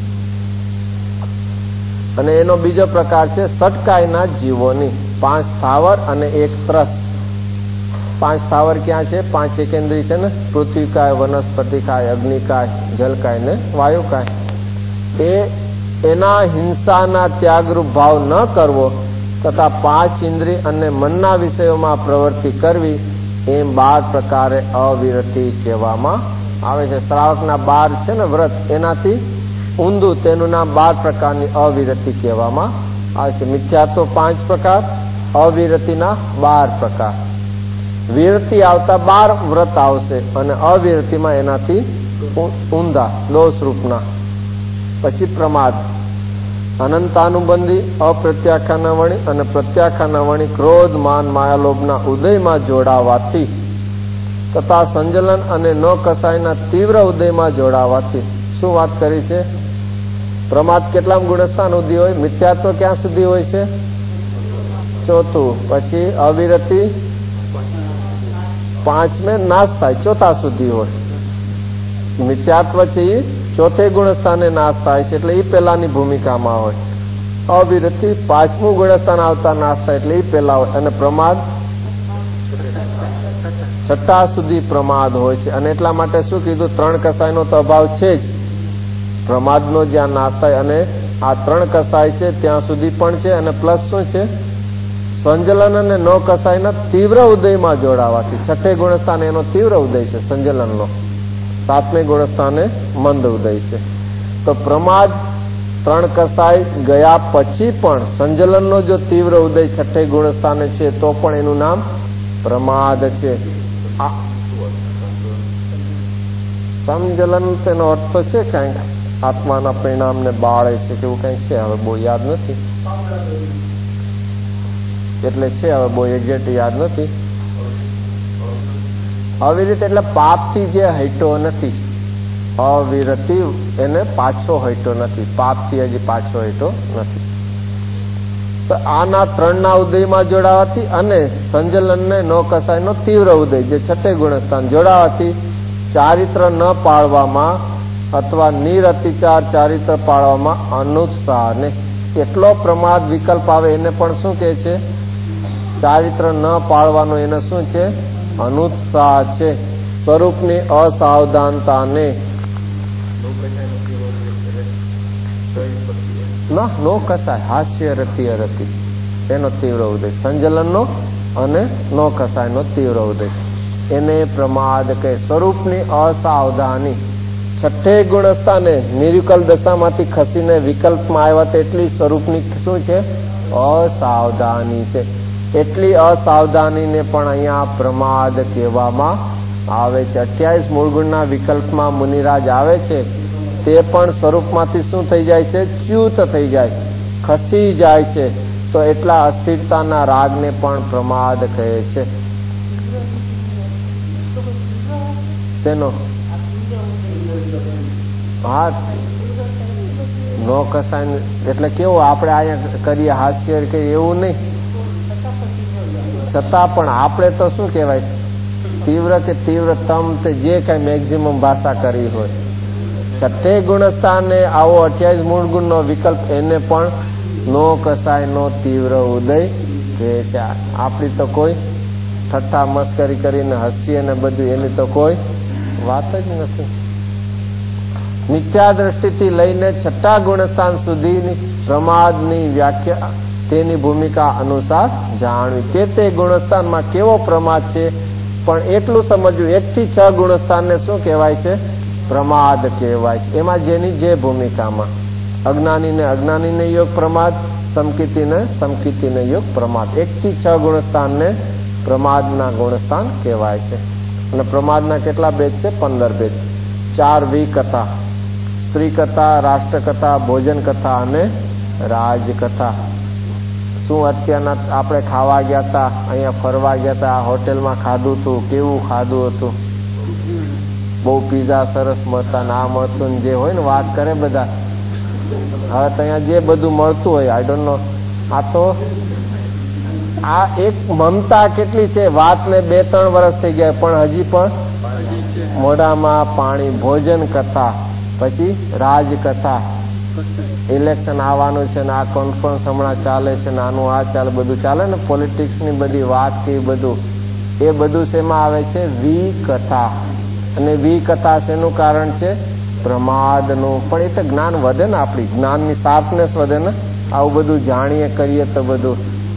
અને એનો બીજો પ્રકાર છે સટકાયના જીવોની. પાંચ સ્થાવર અને એક ત્રસ. પાંચ સ્થાવર ક્યાં છે? પાંચ એકેન્દ્રી છે ને, પૃથ્વીકાય, વનસ્પતિકાય, અગ્નિકાય, જલકાય ને વાયુકાય. એ એના હિંસાના ત્યાગરૂપ ભાવ ન કરવો તથા પાંચ ઇન્દ્રિય અને મનના વિષયોમાં પ્રવૃત્તિ કરવી, એમ બાર પ્રકારે અવિરતિ કહેવામાં આવે છે. શ્રાવકના બાર છે ને વ્રત, એનાથી ઊંધું તેનું નામ બાર પ્રકારની અવિરતિ કહેવામાં આવે છે. મિથ્યાત્વ પાંચ પ્રકાર, અવિરતિના બાર પ્રકાર. વિરતિ આવતા બાર વ્રત આવશે અને અવિરતિમાં એનાથી ઊંધા દોષ રૂપના. પછી પ્રમાદ. અનંતાનુબંધી અપ્રત્યાખ્યાના વણી અને પ્રત્યાખ્યાના વણી ક્રોધ માન માયાલોભના ઉદયમાં જોડાવાથી તથા સંજલન અને ન કસાયના તીવ્ર ઉદયમાં જોડાવાથી શું વાત કરી છે? પ્રમાદ કેટલામ ગુણસ્થાન સુધી હોય? મિથ્યાત્વ ક્યાં સુધી હોય છે? ચોથું. પછી અવિરતિ પાંચમે નાશ થાય, ચોથા સુધી હોય. મિથ્યાત્વ છે એ ચોથે ગુણસ્થાને નાશ થાય છે, એટલે એ પેલાની ભૂમિકામાં હોય. અવિરતિ પાંચમું ગુણસ્થાન આવતા નાશ થાય, એટલે એ પેલા હોય. અને પ્રમાદ છઠ્ઠા સુધી પ્રમાદ હોય છે. અને એટલા માટે શું કીધું? ત્રણ કસાયનો તો અભાવ છે જ. પ્રમાદનો જ્યાં નાશ થાય અને આ ત્રણ કસાય છે ત્યાં સુધી પણ છે. અને પ્લસ શું છે? સંજલન અને ન કસાયના તીવ્ર ઉદયમાં જોડાવાથી. છઠ્ઠે ગુણસ્થાને એનો તીવ્ર ઉદય છે સંજલનનો, સાતમે ગુણસ્થાને મંદ ઉદય છે. તો પ્રમાદ ત્રણ કસાય ગયા પછી પણ સંજલનનો જો તીવ્ર ઉદય છઠ્ઠે ગુણસ્થાને છે તો પણ એનું નામ પ્રમાદ છે. સંજલન તેનો અર્થ તો છે કંઈક આત્માના પરિણામને બાળે છે કે એવું કંઈક છે, હવે બહુ યાદ નથી, એટલે છે હવે બહુ એક્ઝેક્ટ યાદ નથી. અવિરત એટલે પાપથી જે હટ્યો નથી. અવિરતિ એને પાછો હટ્યો નથી, પાપથી હજી પાછો હટ્યો નથી. તો આના ત્રણના ઉદયમાં જોડાવાથી અને સંજલનને ન કસાયનો તીવ્ર ઉદય જે છઠ્ઠે ગુણસ્થાન જોડાવાથી ચારિત્ર ન પાળવામાં અથવા નિરતિચાર ચારિત્ર પાળવામાં અનુત્સાહને એટલો પ્રમાદ વિકલ્પ આવે એને પણ શું કહે છે? ચારિત્ર ન પાળવાનો એને શું છે? અનુત્સાહ છે. સ્વરૂપની અસાવધાનતાને નો કસાય હાસ્ય રતિ અરતિ એનો તીવ્ર ઉદય, સંજલનનો અને નો કસાયનો તીવ્ર ઉદય એને પ્રમાદ કહે. સ્વરૂપની અસાવધાની છઠ્ઠે ગુણસ્થાને નિર્વિકલ્પ દશામાંથી ખસીને વિકલ્પમાં આવ્યા તેટલી સ્વરૂપની શું છે? અસાવધાની છે. એટલી અસાવધાનીને પણ અહીંયા પ્રમાદ કહેવામાં આવે છે. અઠ્યાવીસ મૂળગુણના વિકલ્પમાં મુનિરાજ આવે છે તે પણ સ્વરૂપમાંથી શું થઈ જાય છે? ચ્યુત થઈ જાય, ખસી જાય છે. તો એટલા અસ્થિરતાના રાગને પણ પ્રમાદ કહે છે. શેનો? હા, નો કસાય એટલે કેવું આપણે અહીંયા કરીએ હાસ્ય કે એવું નહીં, છતાં પણ આપણે તો શું કહેવાય? તીવ્ર કે તીવ્રતમ તે જે કઈ મેક્ઝિમમ ભાષા કરી હોય. છઠ્ઠે ગુણસ્થાને આવો અઠ્યાવીસ મૂળ ગુણનો વિકલ્પ એને પણ નો કસાય નો તીવ્ર ઉદય કહે છે. આપણી તો કોઈ ઠઠ્ઠા મસ્કરી કરીને હસીએ ને બધું એની તો કોઈ વાત જ નથી. મિથ્યા દ્રષ્ટિથી લઈને છઠ્ઠા ગુણસ્થાન સુધીની પ્રમાદની વ્યાખ્યા તેની ભૂમિકા અનુસાર જાણવી. તે તે ગુણસ્થાનમાં કેવો પ્રમાદ છે પણ એટલું સમજવું, એક થી છ ગુણસ્થાનને શું કહેવાય છે? પ્રમાદ કહેવાય છે. એમાં જેની જે ભૂમિકામાં અજ્ઞાનીને અજ્ઞાનીને યોગ પ્રમાદ, સમકીતીને સમકીતીને યોગ પ્રમાદ. એક થી છ ગુણસ્થાનને પ્રમાદના ગુણસ્થાન કહેવાય છે. અને પ્રમાદના કેટલા ભેદ છે? પંદર ભેદ. ચાર વિકથા, સ્ત્રી કથા, રાષ્ટ્ર કથા, ભોજન કથા અને રાજકથા. શું અત્યારના આપણે ખાવા ગયા હતા, અહીંયા ફરવા ગયા હતા, આ હોટેલમાં ખાધું હતું, કેવું ખાધું હતું, બહુ પીઝા સરસ મળતા, ના મળતું જે હોય ને વાત કરે બધા. હવે ત્યાં જે બધું મળતું હોય આઈ ડોન્ટ નો. આ તો આ એક મમતા કેટલી છે, વાતને બે ત્રણ વર્ષ થઈ ગયા પણ હજી પણ મોઢામાં પાણી. ભોજન કથા, પછી રાજકથા, ઇલેક્શન આવવાનું છે ને આ કોન્ફરન્સ હમણાં ચાલે છે ને આનું આ ચાલે, બધું ચાલે ને પોલિટિક્સની બધી વાત કે બધું, એ બધું શેમાં આવે છે? વિકથા. અને વિકથા શેનું કારણ છે? પ્રમાદનું. પણ એ તો જ્ઞાન વધે ને, આપણી જ્ઞાનની શાર્પનેસ વધે ને, આવું બધું જાણીએ કરીએ તો બધું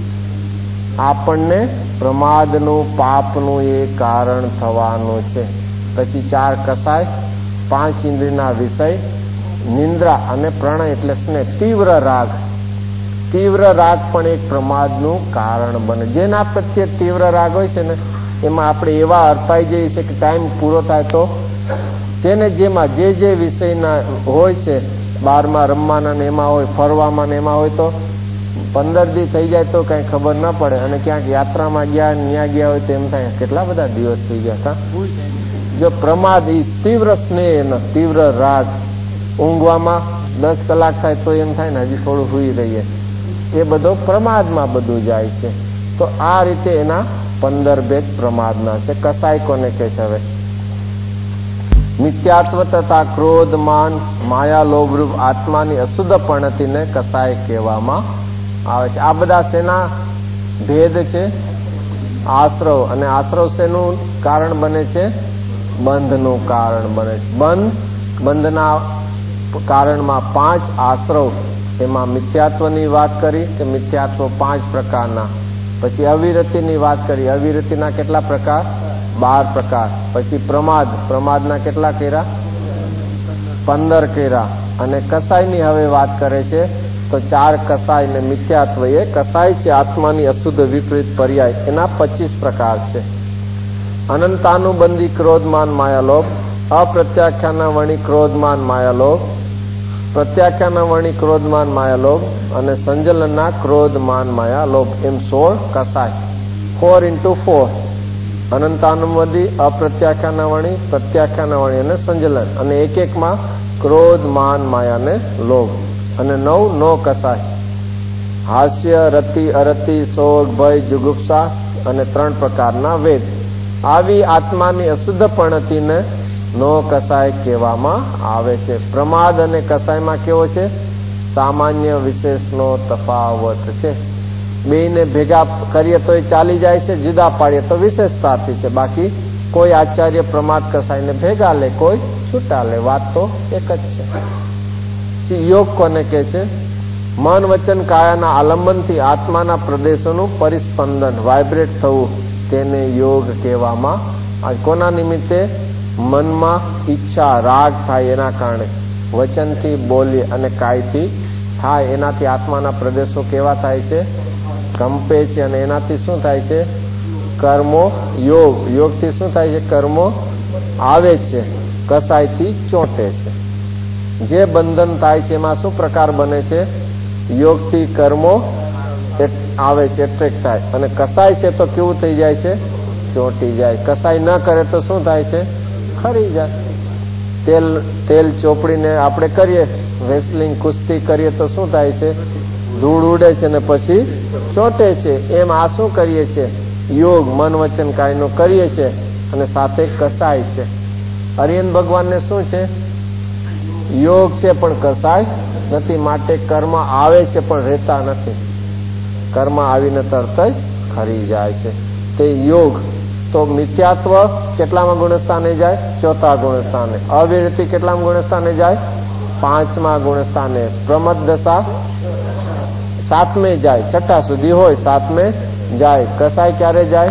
આપણને પ્રમાદનું પાપનું એ કારણ થવાનું છે. પછી ચાર કસાય, પાંચ ઇન્દ્રિયના વિષય, નિંદ્રા અને પ્રણય એટલે સ્નેહ. તીવ્ર રાગ, તીવ્ર રાગ પણ એક પ્રમાદનું કારણ બને. જેના પ્રત્યે તીવ્ર રાગ હોય છે ને એમાં આપણે એવા અર્પાઈ જઈએ છીએ કે ટાઈમ પૂરો થાય તો જેને જેમાં જે જે વિષયના હોય છે, બારમાં રમવાના ને એમાં હોય, ફરવામાં ને એમાં હોય, તો પંદર દી થઈ જાય તો કઈ ખબર ના પડે. અને ક્યાંક યાત્રામાં ગયા ન્યા ગયા હોય તો એમ થાય કેટલા બધા દિવસ થઈ ગયા હતા. જો પ્રમાદ ઈ તીવ્ર સ્નેહ, તીવ્ર રાગ, ઊંઘવામાં દસ કલાક થાય તો એમ થાય ને હજી થોડું સુઈ રહીએ, એ બધો પ્રમાદમાં બધું જાય છે. તો આ રીતે એના પંદર ભેદ પ્રમાદના છે. કસાય કોને કહે છે? હવે મિથ્યાત્વ તથા ક્રોધ, માન, માયા, લોભરૂપ આત્માની અશુદ્ધ પણતીને કસાય કહેવામાં આવે છે. આ બધા શેના ભેદ છે? આશ્રવ. અને આશ્રવ શેનું કારણ બને છે? બંધનું કારણ બને છે. બંધ, બંધના કારણમાં પાંચ આશ્રવ. એમાં મિથ્યાત્વની વાત કરી કે મિથ્યાત્વ પાંચ પ્રકારના. પછી અવિરતિની વાત કરી, અવિરતિના કેટલા પ્રકાર? બાર પ્રકાર. પછી પ્રમાદ, પ્રમાદના કેટલા કર્યા? પંદર કર્યા. અને કસાયની હવે વાત કરે છે તો ચાર કસાય ને મિથ્યાત્વ એ કસાય છે આત્માની અશુદ્ધ વિપરીત પર્યાય, એના પચીસ પ્રકાર છે. અનંતાનુબંધી ક્રોધમાન માયાલોભ, અપ્રત્યાખ્યાના વણી ક્રોધમાન માયાલોભ, પ્રત્યાખ્યાના વણી ક્રોધમાન માયાલોભ અને સંજલનના ક્રોધમાન માયાલોભ, એમ સોળ કસાય. Four into four. અનંતાનુબંધી, અપ્રત્યાખ્યાના વણી, પ્રત્યાખ્યાના વણી અને સંજલન. અને એક એકમાં ક્રોધ, માન, માયા ને લોભ. અને નવ નો કસાય. હાસ્ય, રતિ, અરતિ, શોક, ભય, જુગુપ્સા અને ત્રણ પ્રકારના વેદ. આવી આત્માની અશુદ્ધ પણતીને નો કસાય કહેવામાં આવે છે. પ્રમાદ અને કસાયમાં કેવો છે? સામાન્ય વિશેષનો તફાવત છે. બેયને ભેગા કરીએ તો એ ચાલી જાય છે, જુદા પાડીએ તો વિશેષતાથી છે. બાકી કોઈ આચાર્ય પ્રમાદ કસાયને ભેગા લે, કોઈ છૂટા લે, વાત તો એક જ છે. યોગ કોને કહે છે? મન, વચન, કાયાના આલંબનથી આત્માના પ્રદેશોનું પરિસ્પંદન, વાઇબ્રેટ થવું, તેને યોગ કહેવામાં. આ કોના નિમિત્તે? મનમાં ઈચ્છા, રાગ થાય એના કારણે, વચનથી બોલીએ અને કાયથી થાય એનાથી આત્માના પ્રદેશો કેવા થાય છે? કંપે છે. અને એનાથી શું થાય છે? કર્મો. યોગ, યોગથી શું થાય છે? કર્મો આવે છે. કસાયથી ચોંટે છે. જે બંધન થાય છે એમાં શું પ્રકાર બને છે? યોગથી કર્મો આવે છે, એટ્રેક્ટ થાય. અને કસાય છે તો કેવું થઈ જાય છે? ચોંટી જાય. કસાય ન કરે તો શું થાય છે? ખરી જાય. તેલ તેલ ચોપડીને આપણે કરીએ, રેસલિંગ, કુસ્તી કરીએ તો શું થાય છે? ધૂળ ઉડે છે ને પછી ચોંટે છે. એમ આ શું કરીએ છે? યોગ, મન, વચન, કાયનો કરીએ છે અને સાથે કસાય છે. હરિયન ભગવાનને શું છે? યોગ છે પણ કસાય નથી. માટે કર્મ આવે છે પણ રહેતા નથી. કર્મ આવીને તરત જ ખરી જાય છે. તે યોગ. તો મિથ્યાત્વ કેટલામાં ગુણસ્થાને જાય? ચોથા ગુણસ્થાને. અવિરતિ કેટલામાં ગુણસ્થાને જાય? પાંચમા ગુણસ્થાને. પ્રમદ દશા સાતમે જાય, છઠ્ઠા સુધી હોય, સાતમે જાય. કસાય ક્યારે જાય?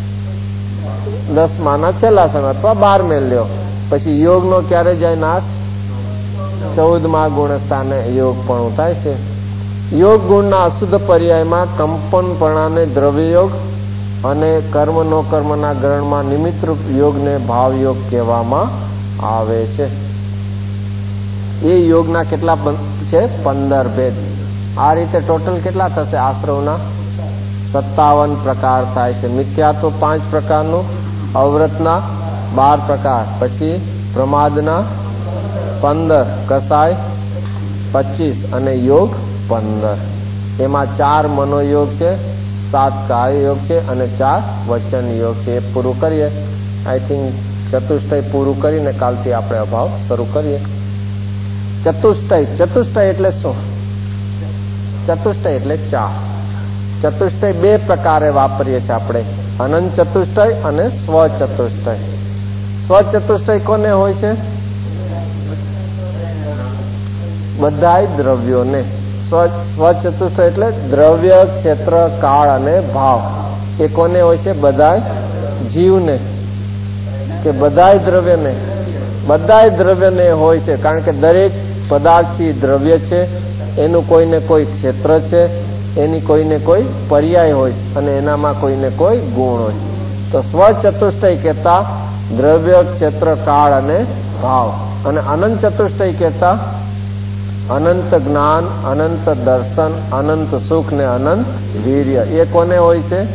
દસમાના છેલ્લા સમય અથવા બારમે લ્યો. પછી યોગનો ક્યારે જાય નાશ? ચૌદમા ગુણસ્થાને યોગ પણ થાય છે. યોગ ગુણના અશુદ્ધ પર્યાયમાં કંપનપણાને દ્રવ્યયોગ અને કર્મ નો કર્મના ગ્રહણમાં નિમિત્તરૂપ યોગને ભાવયોગ કહેવામાં આવે છે. એ યોગના કેટલા છે? પંદર ભેદ. આ રીતે ટોટલ કેટલા થશે? આશ્રવના સત્તાવન પ્રકાર થાય છે. મિથ્યાત્વ પાંચ પ્રકારનું, અવ્રતના બાર પ્રકાર, પછી પ્રમાદના પંદર, કસાય પચીસ અને યોગ પંદર. એમાં ચાર મનોયોગ છે, સાત કાય યોગ છે અને ચાર વચન યોગ છે. એ પૂરું કરીએ. આઈ થિંક ચતુષ્ટય પૂરું કરીને કાલથી આપણે અભાવ શરૂ કરીએ. ચતુષ્ટય. ચતુષ્ટય એટલે શું? ચતુષ્ટય એટલે ચાર. ચતુષ્ટય બે પ્રકારે વાપરીએ છીએ આપણે, અનંત ચતુષ્ટય અને સ્વ ચતુષ્ટય. સ્વ ચતુષ્ટય કોને હોય છે? બધાય દ્રવ્યોને. સ્વ ચતુષ્ટય એટલે દ્રવ્ય, ક્ષેત્ર, કાળ અને ભાવ. એ કોને હોય છે? બધાય જીવને કે બધાય દ્રવ્યને? બધાય દ્રવ્યને હોય છે. કારણ કે દરેક પદાર્થ દ્રવ્ય છે, એનું કોઈને કોઈ ક્ષેત્ર છે, એની કોઈને કોઈ પર્યાય હોય અને એનામાં કોઈને કોઈ ગુણ હોય. તો સ્વ ચતુષ્ટય કહેતા દ્રવ્ય, ક્ષેત્ર, કાળ અને ભાવ. અને અનંત ચતુષ્ટય કહેતા અનંત જ્ઞાન, અનંત દર્શન, અનંત સુખ ને અનંત વીર્ય. એ કોને હોય છે?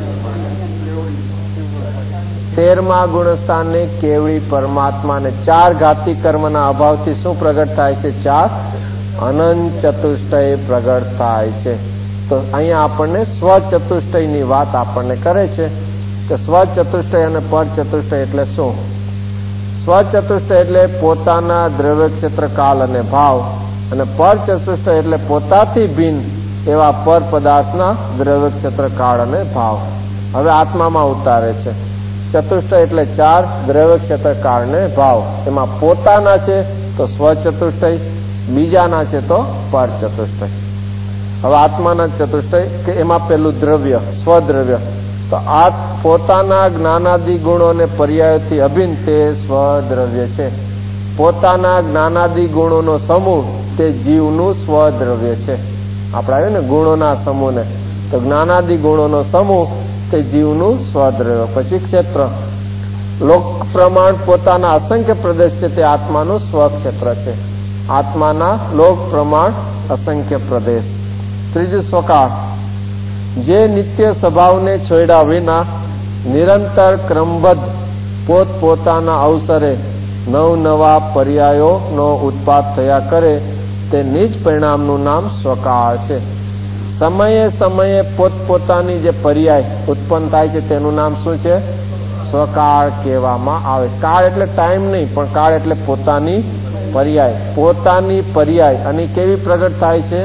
તેરમા ગુણસ્થાનની કેવળી પરમાત્માને ચાર ઘાતી કર્મના અભાવથી શું પ્રગટ થાય છે? ચાર અનંત ચતુષ્ટય પ્રગટ થાય છે. તો અહીંયા આપણને સ્વચતુષ્ટયની વાત આપણને કરે છે કે સ્વચતુષ્ટય અને પર ચતુષ્ટય એટલે શું? સ્વચતુષ્ટય એટલે પોતાના દ્રવ્ય, ક્ષેત્ર, કાલ અને ભાવ, અને પર ચતુષ્ટય એટલે પોતાથી ભિન્ન એવા પર પદાર્થના દ્રવ્ય, ક્ષેત્ર, કાળ અને ભાવ હવે આત્મામાં ઉતારે છે. ચતુષ્ટય એટલે ચાર, દ્રવ્ય, ક્ષેત્ર, કાળ અને ભાવ. એમાં પોતાના છે તો સ્વચતુષ્ટય, બીજાના છે તો પર ચતુષ્ટય. હવે આત્માના ચતુષ્ટય કે એમાં પેલું દ્રવ્ય, સ્વદ્રવ્ય, તો આ પોતાના જ્ઞાનાદિ ગુણોને પર્યાયોથી અભિન્ન તે સ્વદ્રવ્ય છે. પોતાના જ્ઞાનાદિ ગુણોનો સમૂહ તે જીવનું સ્વદ્રવ્ય છે. આપણે આવ્યું ને ગુણોના સમૂહને, તો જ્ઞાનાદિ ગુણોનો સમૂહ તે જીવનું સ્વદ્રવ્ય. પછી ક્ષેત્ર, લોક પ્રમાણ પોતાના અસંખ્ય પ્રદેશ છે તે આત્માનું સ્વક્ષેત્ર છે. આત્માના લોક પ્રમાણ અસંખ્ય પ્રદેશ. ત્રીજું સ્વકાળ, જે નિત્ય સ્વભાવને છોડ્યા વિના નિરંતર ક્રમબદ્ધ પોત પોતાના અવસરે નવનવા પર્યાયોનો ઉત્પાદ થયા કરે તે નિજ પરિણામનું નામ સ્વકાળ છે. સમયે સમયે પોતપોતાની જે પર્યાય ઉત્પન્ન થાય છે તેનું નામ શું છે? સ્વકાળ કહેવામાં આવે છે. કાળ એટલે ટાઈમ નહીં, પણ કાળ એટલે પોતાની પર્યાય. પોતાની પર્યાય અને કેવી પ્રગટ થાય છે?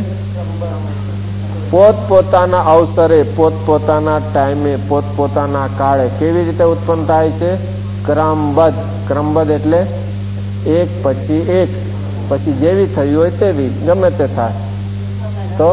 પોતપોતાના અવસરે, પોતપોતાના ટાઈમે, પોતપોતાના કાળે કેવી રીતે ઉત્પન્ન થાય છે? ક્રમબદ્ધ. ક્રમબદ્ધ એટલે એક પછી એક, પછી જેવી થયું હોય તેવી, ગમે તે થાય. તો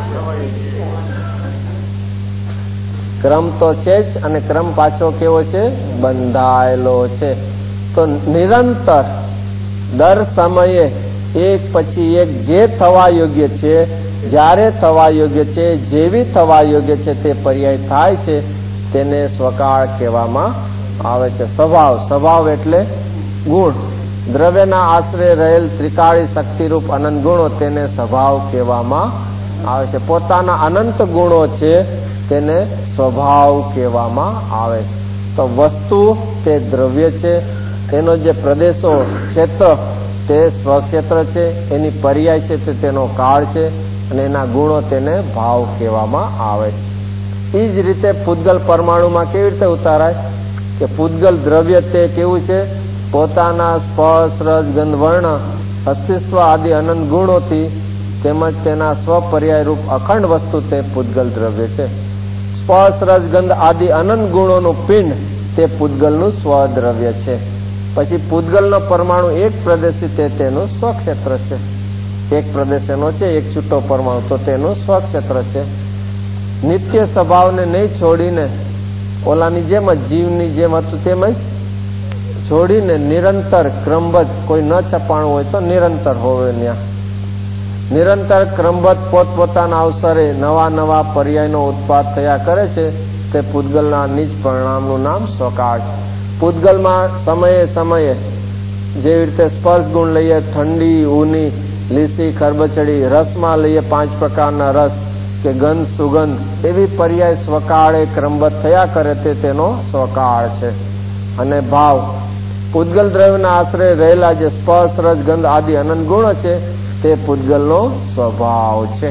ક્રમ તો છે જ, અને ક્રમ પાછો કેવો છે? બંધાયેલો છે. તો નિરંતર દર સમયે એક પછી એક જે થવા યોગ્ય છે, જ્યારે થવા યોગ્ય છે, જેવી થવા યોગ્ય છે તે પર્યાય થાય છે તેને સ્વકાળ કહેવામાં આવે છે. સ્વભાવ, સ્વભાવ એટલે ગુણ. દ્રવ્યના આશ્રય રહેલ ત્રિકાળી શક્તિરૂપ અનંત ગુણો તેને સ્વભાવ કહેવામાં આવે છે. પોતાના અનંત ગુણો છે તેને સ્વભાવ કહેવામાં આવે. તો વસ્તુ તે દ્રવ્ય છે, એનો જે પ્રદેશો, ક્ષેત્ર તે સ્વક્ષેત્ર છે, એની પર્યાય છે તે તેનો કાળ છે, અને એના ગુણો તેને ભાવ કહેવામાં આવે છે. એ જ રીતે પૂતગલ પરમાણુમાં કેવી રીતે ઉતારાય કે પૂતગલ દ્રવ્ય તે કેવું છે? પોતાના સ્પર્શ, રસ, ગંધ, વર્ણ, અસ્તિત્વ આદિ અનંત ગુણોથી તેમજ તેના સ્વપર્યાય રૂપ અખંડ વસ્તુ તે પૂતગલ દ્રવ્ય છે. સ્પર્શ, રસ, ગંધ આદિ અનંત ગુણોનું પિંડ તે પૂતગલનું સ્વદ્રવ્ય છે. પછી પૂતગલનો પરમાણુ એક પ્રદેશી તે તેનું સ્વક્ષેત્ર છે. એક પ્રદેશ એનો છે, એક છૂટો પરમાણુ, તો તેનું સ્વક્ષેત્ર છે. નિત્ય સ્વભાવને નહીં છોડીને ઓલાની જેમ જ, જીવની જેમ હતું તેમ જ છોડીને નિરંતર ક્રમબદ્ધ, કોઈ ન છપાણું હોય તો નિરંતર હોવે ત્યાં. નિરંતર ક્રમબદ્ધ પોતપોતાના અવસરે નવા નવા પર્યાયનો ઉત્પાદ થયા કરે છે તે પૂતગલના નિજ પરિણામનું નામ સ્વકાળ છે. પૂતગલમાં સમયે સમયે જેવી રીતે સ્પર્શ ગુણ લઈએ, ઠંડી, ઊની, લીસી, ખરબચડી, રસમાં લઈએ પાંચ પ્રકારના રસ કે ગંધ, સુગંધ, એવી પર્યાય સ્વકાળે ક્રમબદ્ધ થયા કરે તે તેનો સ્વકાળ છે. અને ભાવ, પૂતગલ દ્રવ્યના આશ્રય રહેલા જે સ્પર્શ, રસ, ગંધ આદિ અનંત ગુણો છે તે પૂતગલનો સ્વભાવ છે.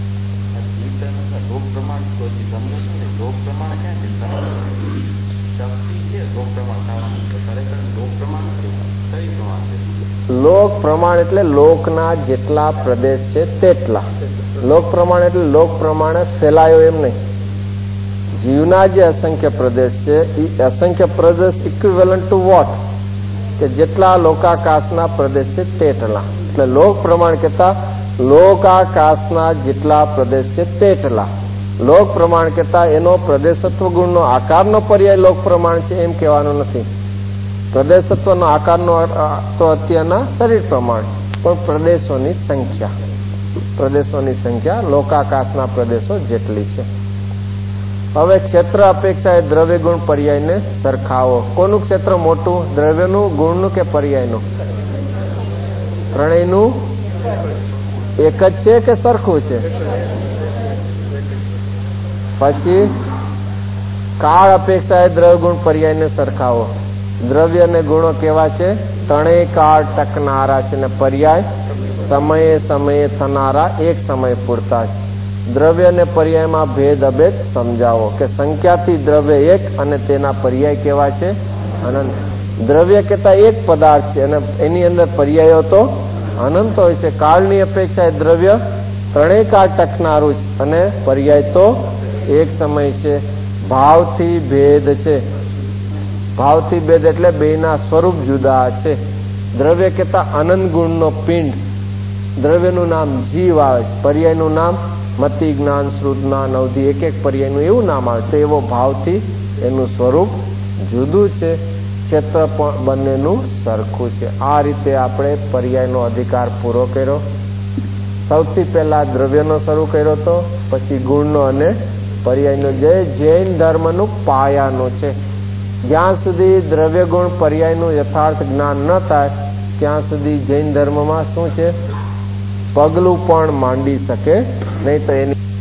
લોક પ્રમાણ એટલે લોકના જેટલા પ્રદેશ છે તેટલા. લોક પ્રમાણ એટલે લોક પ્રમાણે ફેલાયો એમ નહીં. જીવના જે અસંખ્ય પ્રદેશ છે એ અસંખ્ય પ્રદેશ ઇક્વિવેલન્ટ ટુ વોટ? કે જેટલા લોકાકાશના પ્રદેશ છે તેટલા. એટલે લોક પ્રમાણ કહેતા લોકાકાશના જેટલા પ્રદેશ છે તેટલા. લોક પ્રમાણ કહેતા એનો પ્રદેશત્વ ગુણનો આકારનો પર્યાય લોક પ્રમાણ છે એમ કહેવાનું નથી. પ્રદેશત્વનો આકારનો તો અત્યારના શરીર પ્રમાણ, પણ પ્રદેશોની સંખ્યા પ્રદેશોની સંખ્યા લોકાકાશના પ્રદેશો જેટલી છે. હવે ક્ષેત્ર અપેક્ષા એ દ્રવ્ય ગુણ પર્યાયને સરખાવો. કોનું ક્ષેત્ર મોટું, દ્રવ્યનું, ગુણનું કે પર્યાયનું? ત્રણેયનું એક જ છે કે સરખું છે? પછી કાળ અપેક્ષા એ દ્રવ્ય ગુણ પર્યાયને સરખાવો. દ્રવ્ય અને ગુણો કેવા છે? ત્રણેય કાળ ટકનારા છે, ને પર્યાય સમયે સમયે થનારા, એક સમય પૂરતા છે. દ્રવ્ય અને પર્યાયમાં ભેદ અભેદ સમજાવો. કે સંખ્યાથી દ્રવ્ય એક અને તેના પર્યાય કેવા છે? અનંત. દ્રવ્ય કહેતા એક પદાર્થ છે અને એની અંદર પર્યાયો તો અનંત હોય છે. કાળની અપેક્ષા એ દ્રવ્ય ત્રણેય કાળ ટકનારું છે અને પર્યાય તો એક સમય છે. ભાવથી ભેદ છે. ભાવથી ભેદ એટલે બેના સ્વરૂપ જુદા છે. દ્રવ્ય કહેતા અનંત ગુણનો પિંડ, દ્રવ્યનું નામ જીવ આવે છે, પર્યાયનું નામ મતિ, જ્ઞાન, શ્રુતના, નવધી, એક એક પર્યાયનું એવું નામ આવે તો એવો ભાવથી એનું સ્વરૂપ જુદું છે. ક્ષેત્ર પણ બંનેનું સરખું છે. આ રીતે આપણે પર્યાયનો અધિકાર પૂરો કર્યો. સૌથી પહેલા દ્રવ્યનો શરૂ કર્યો હતો, પછી ગુણનો અને પર્યાયનો. જે જૈન ધર્મનું પાયાનું છે. જ્યાં સુધી દ્રવ્ય ગુણ પર્યાયનું યથાર્થ જ્ઞાન ન થાય ત્યાં સુધી જૈન ધર્મમાં શું છે? પગલું પણ માંડી શકે નહીં. તો એની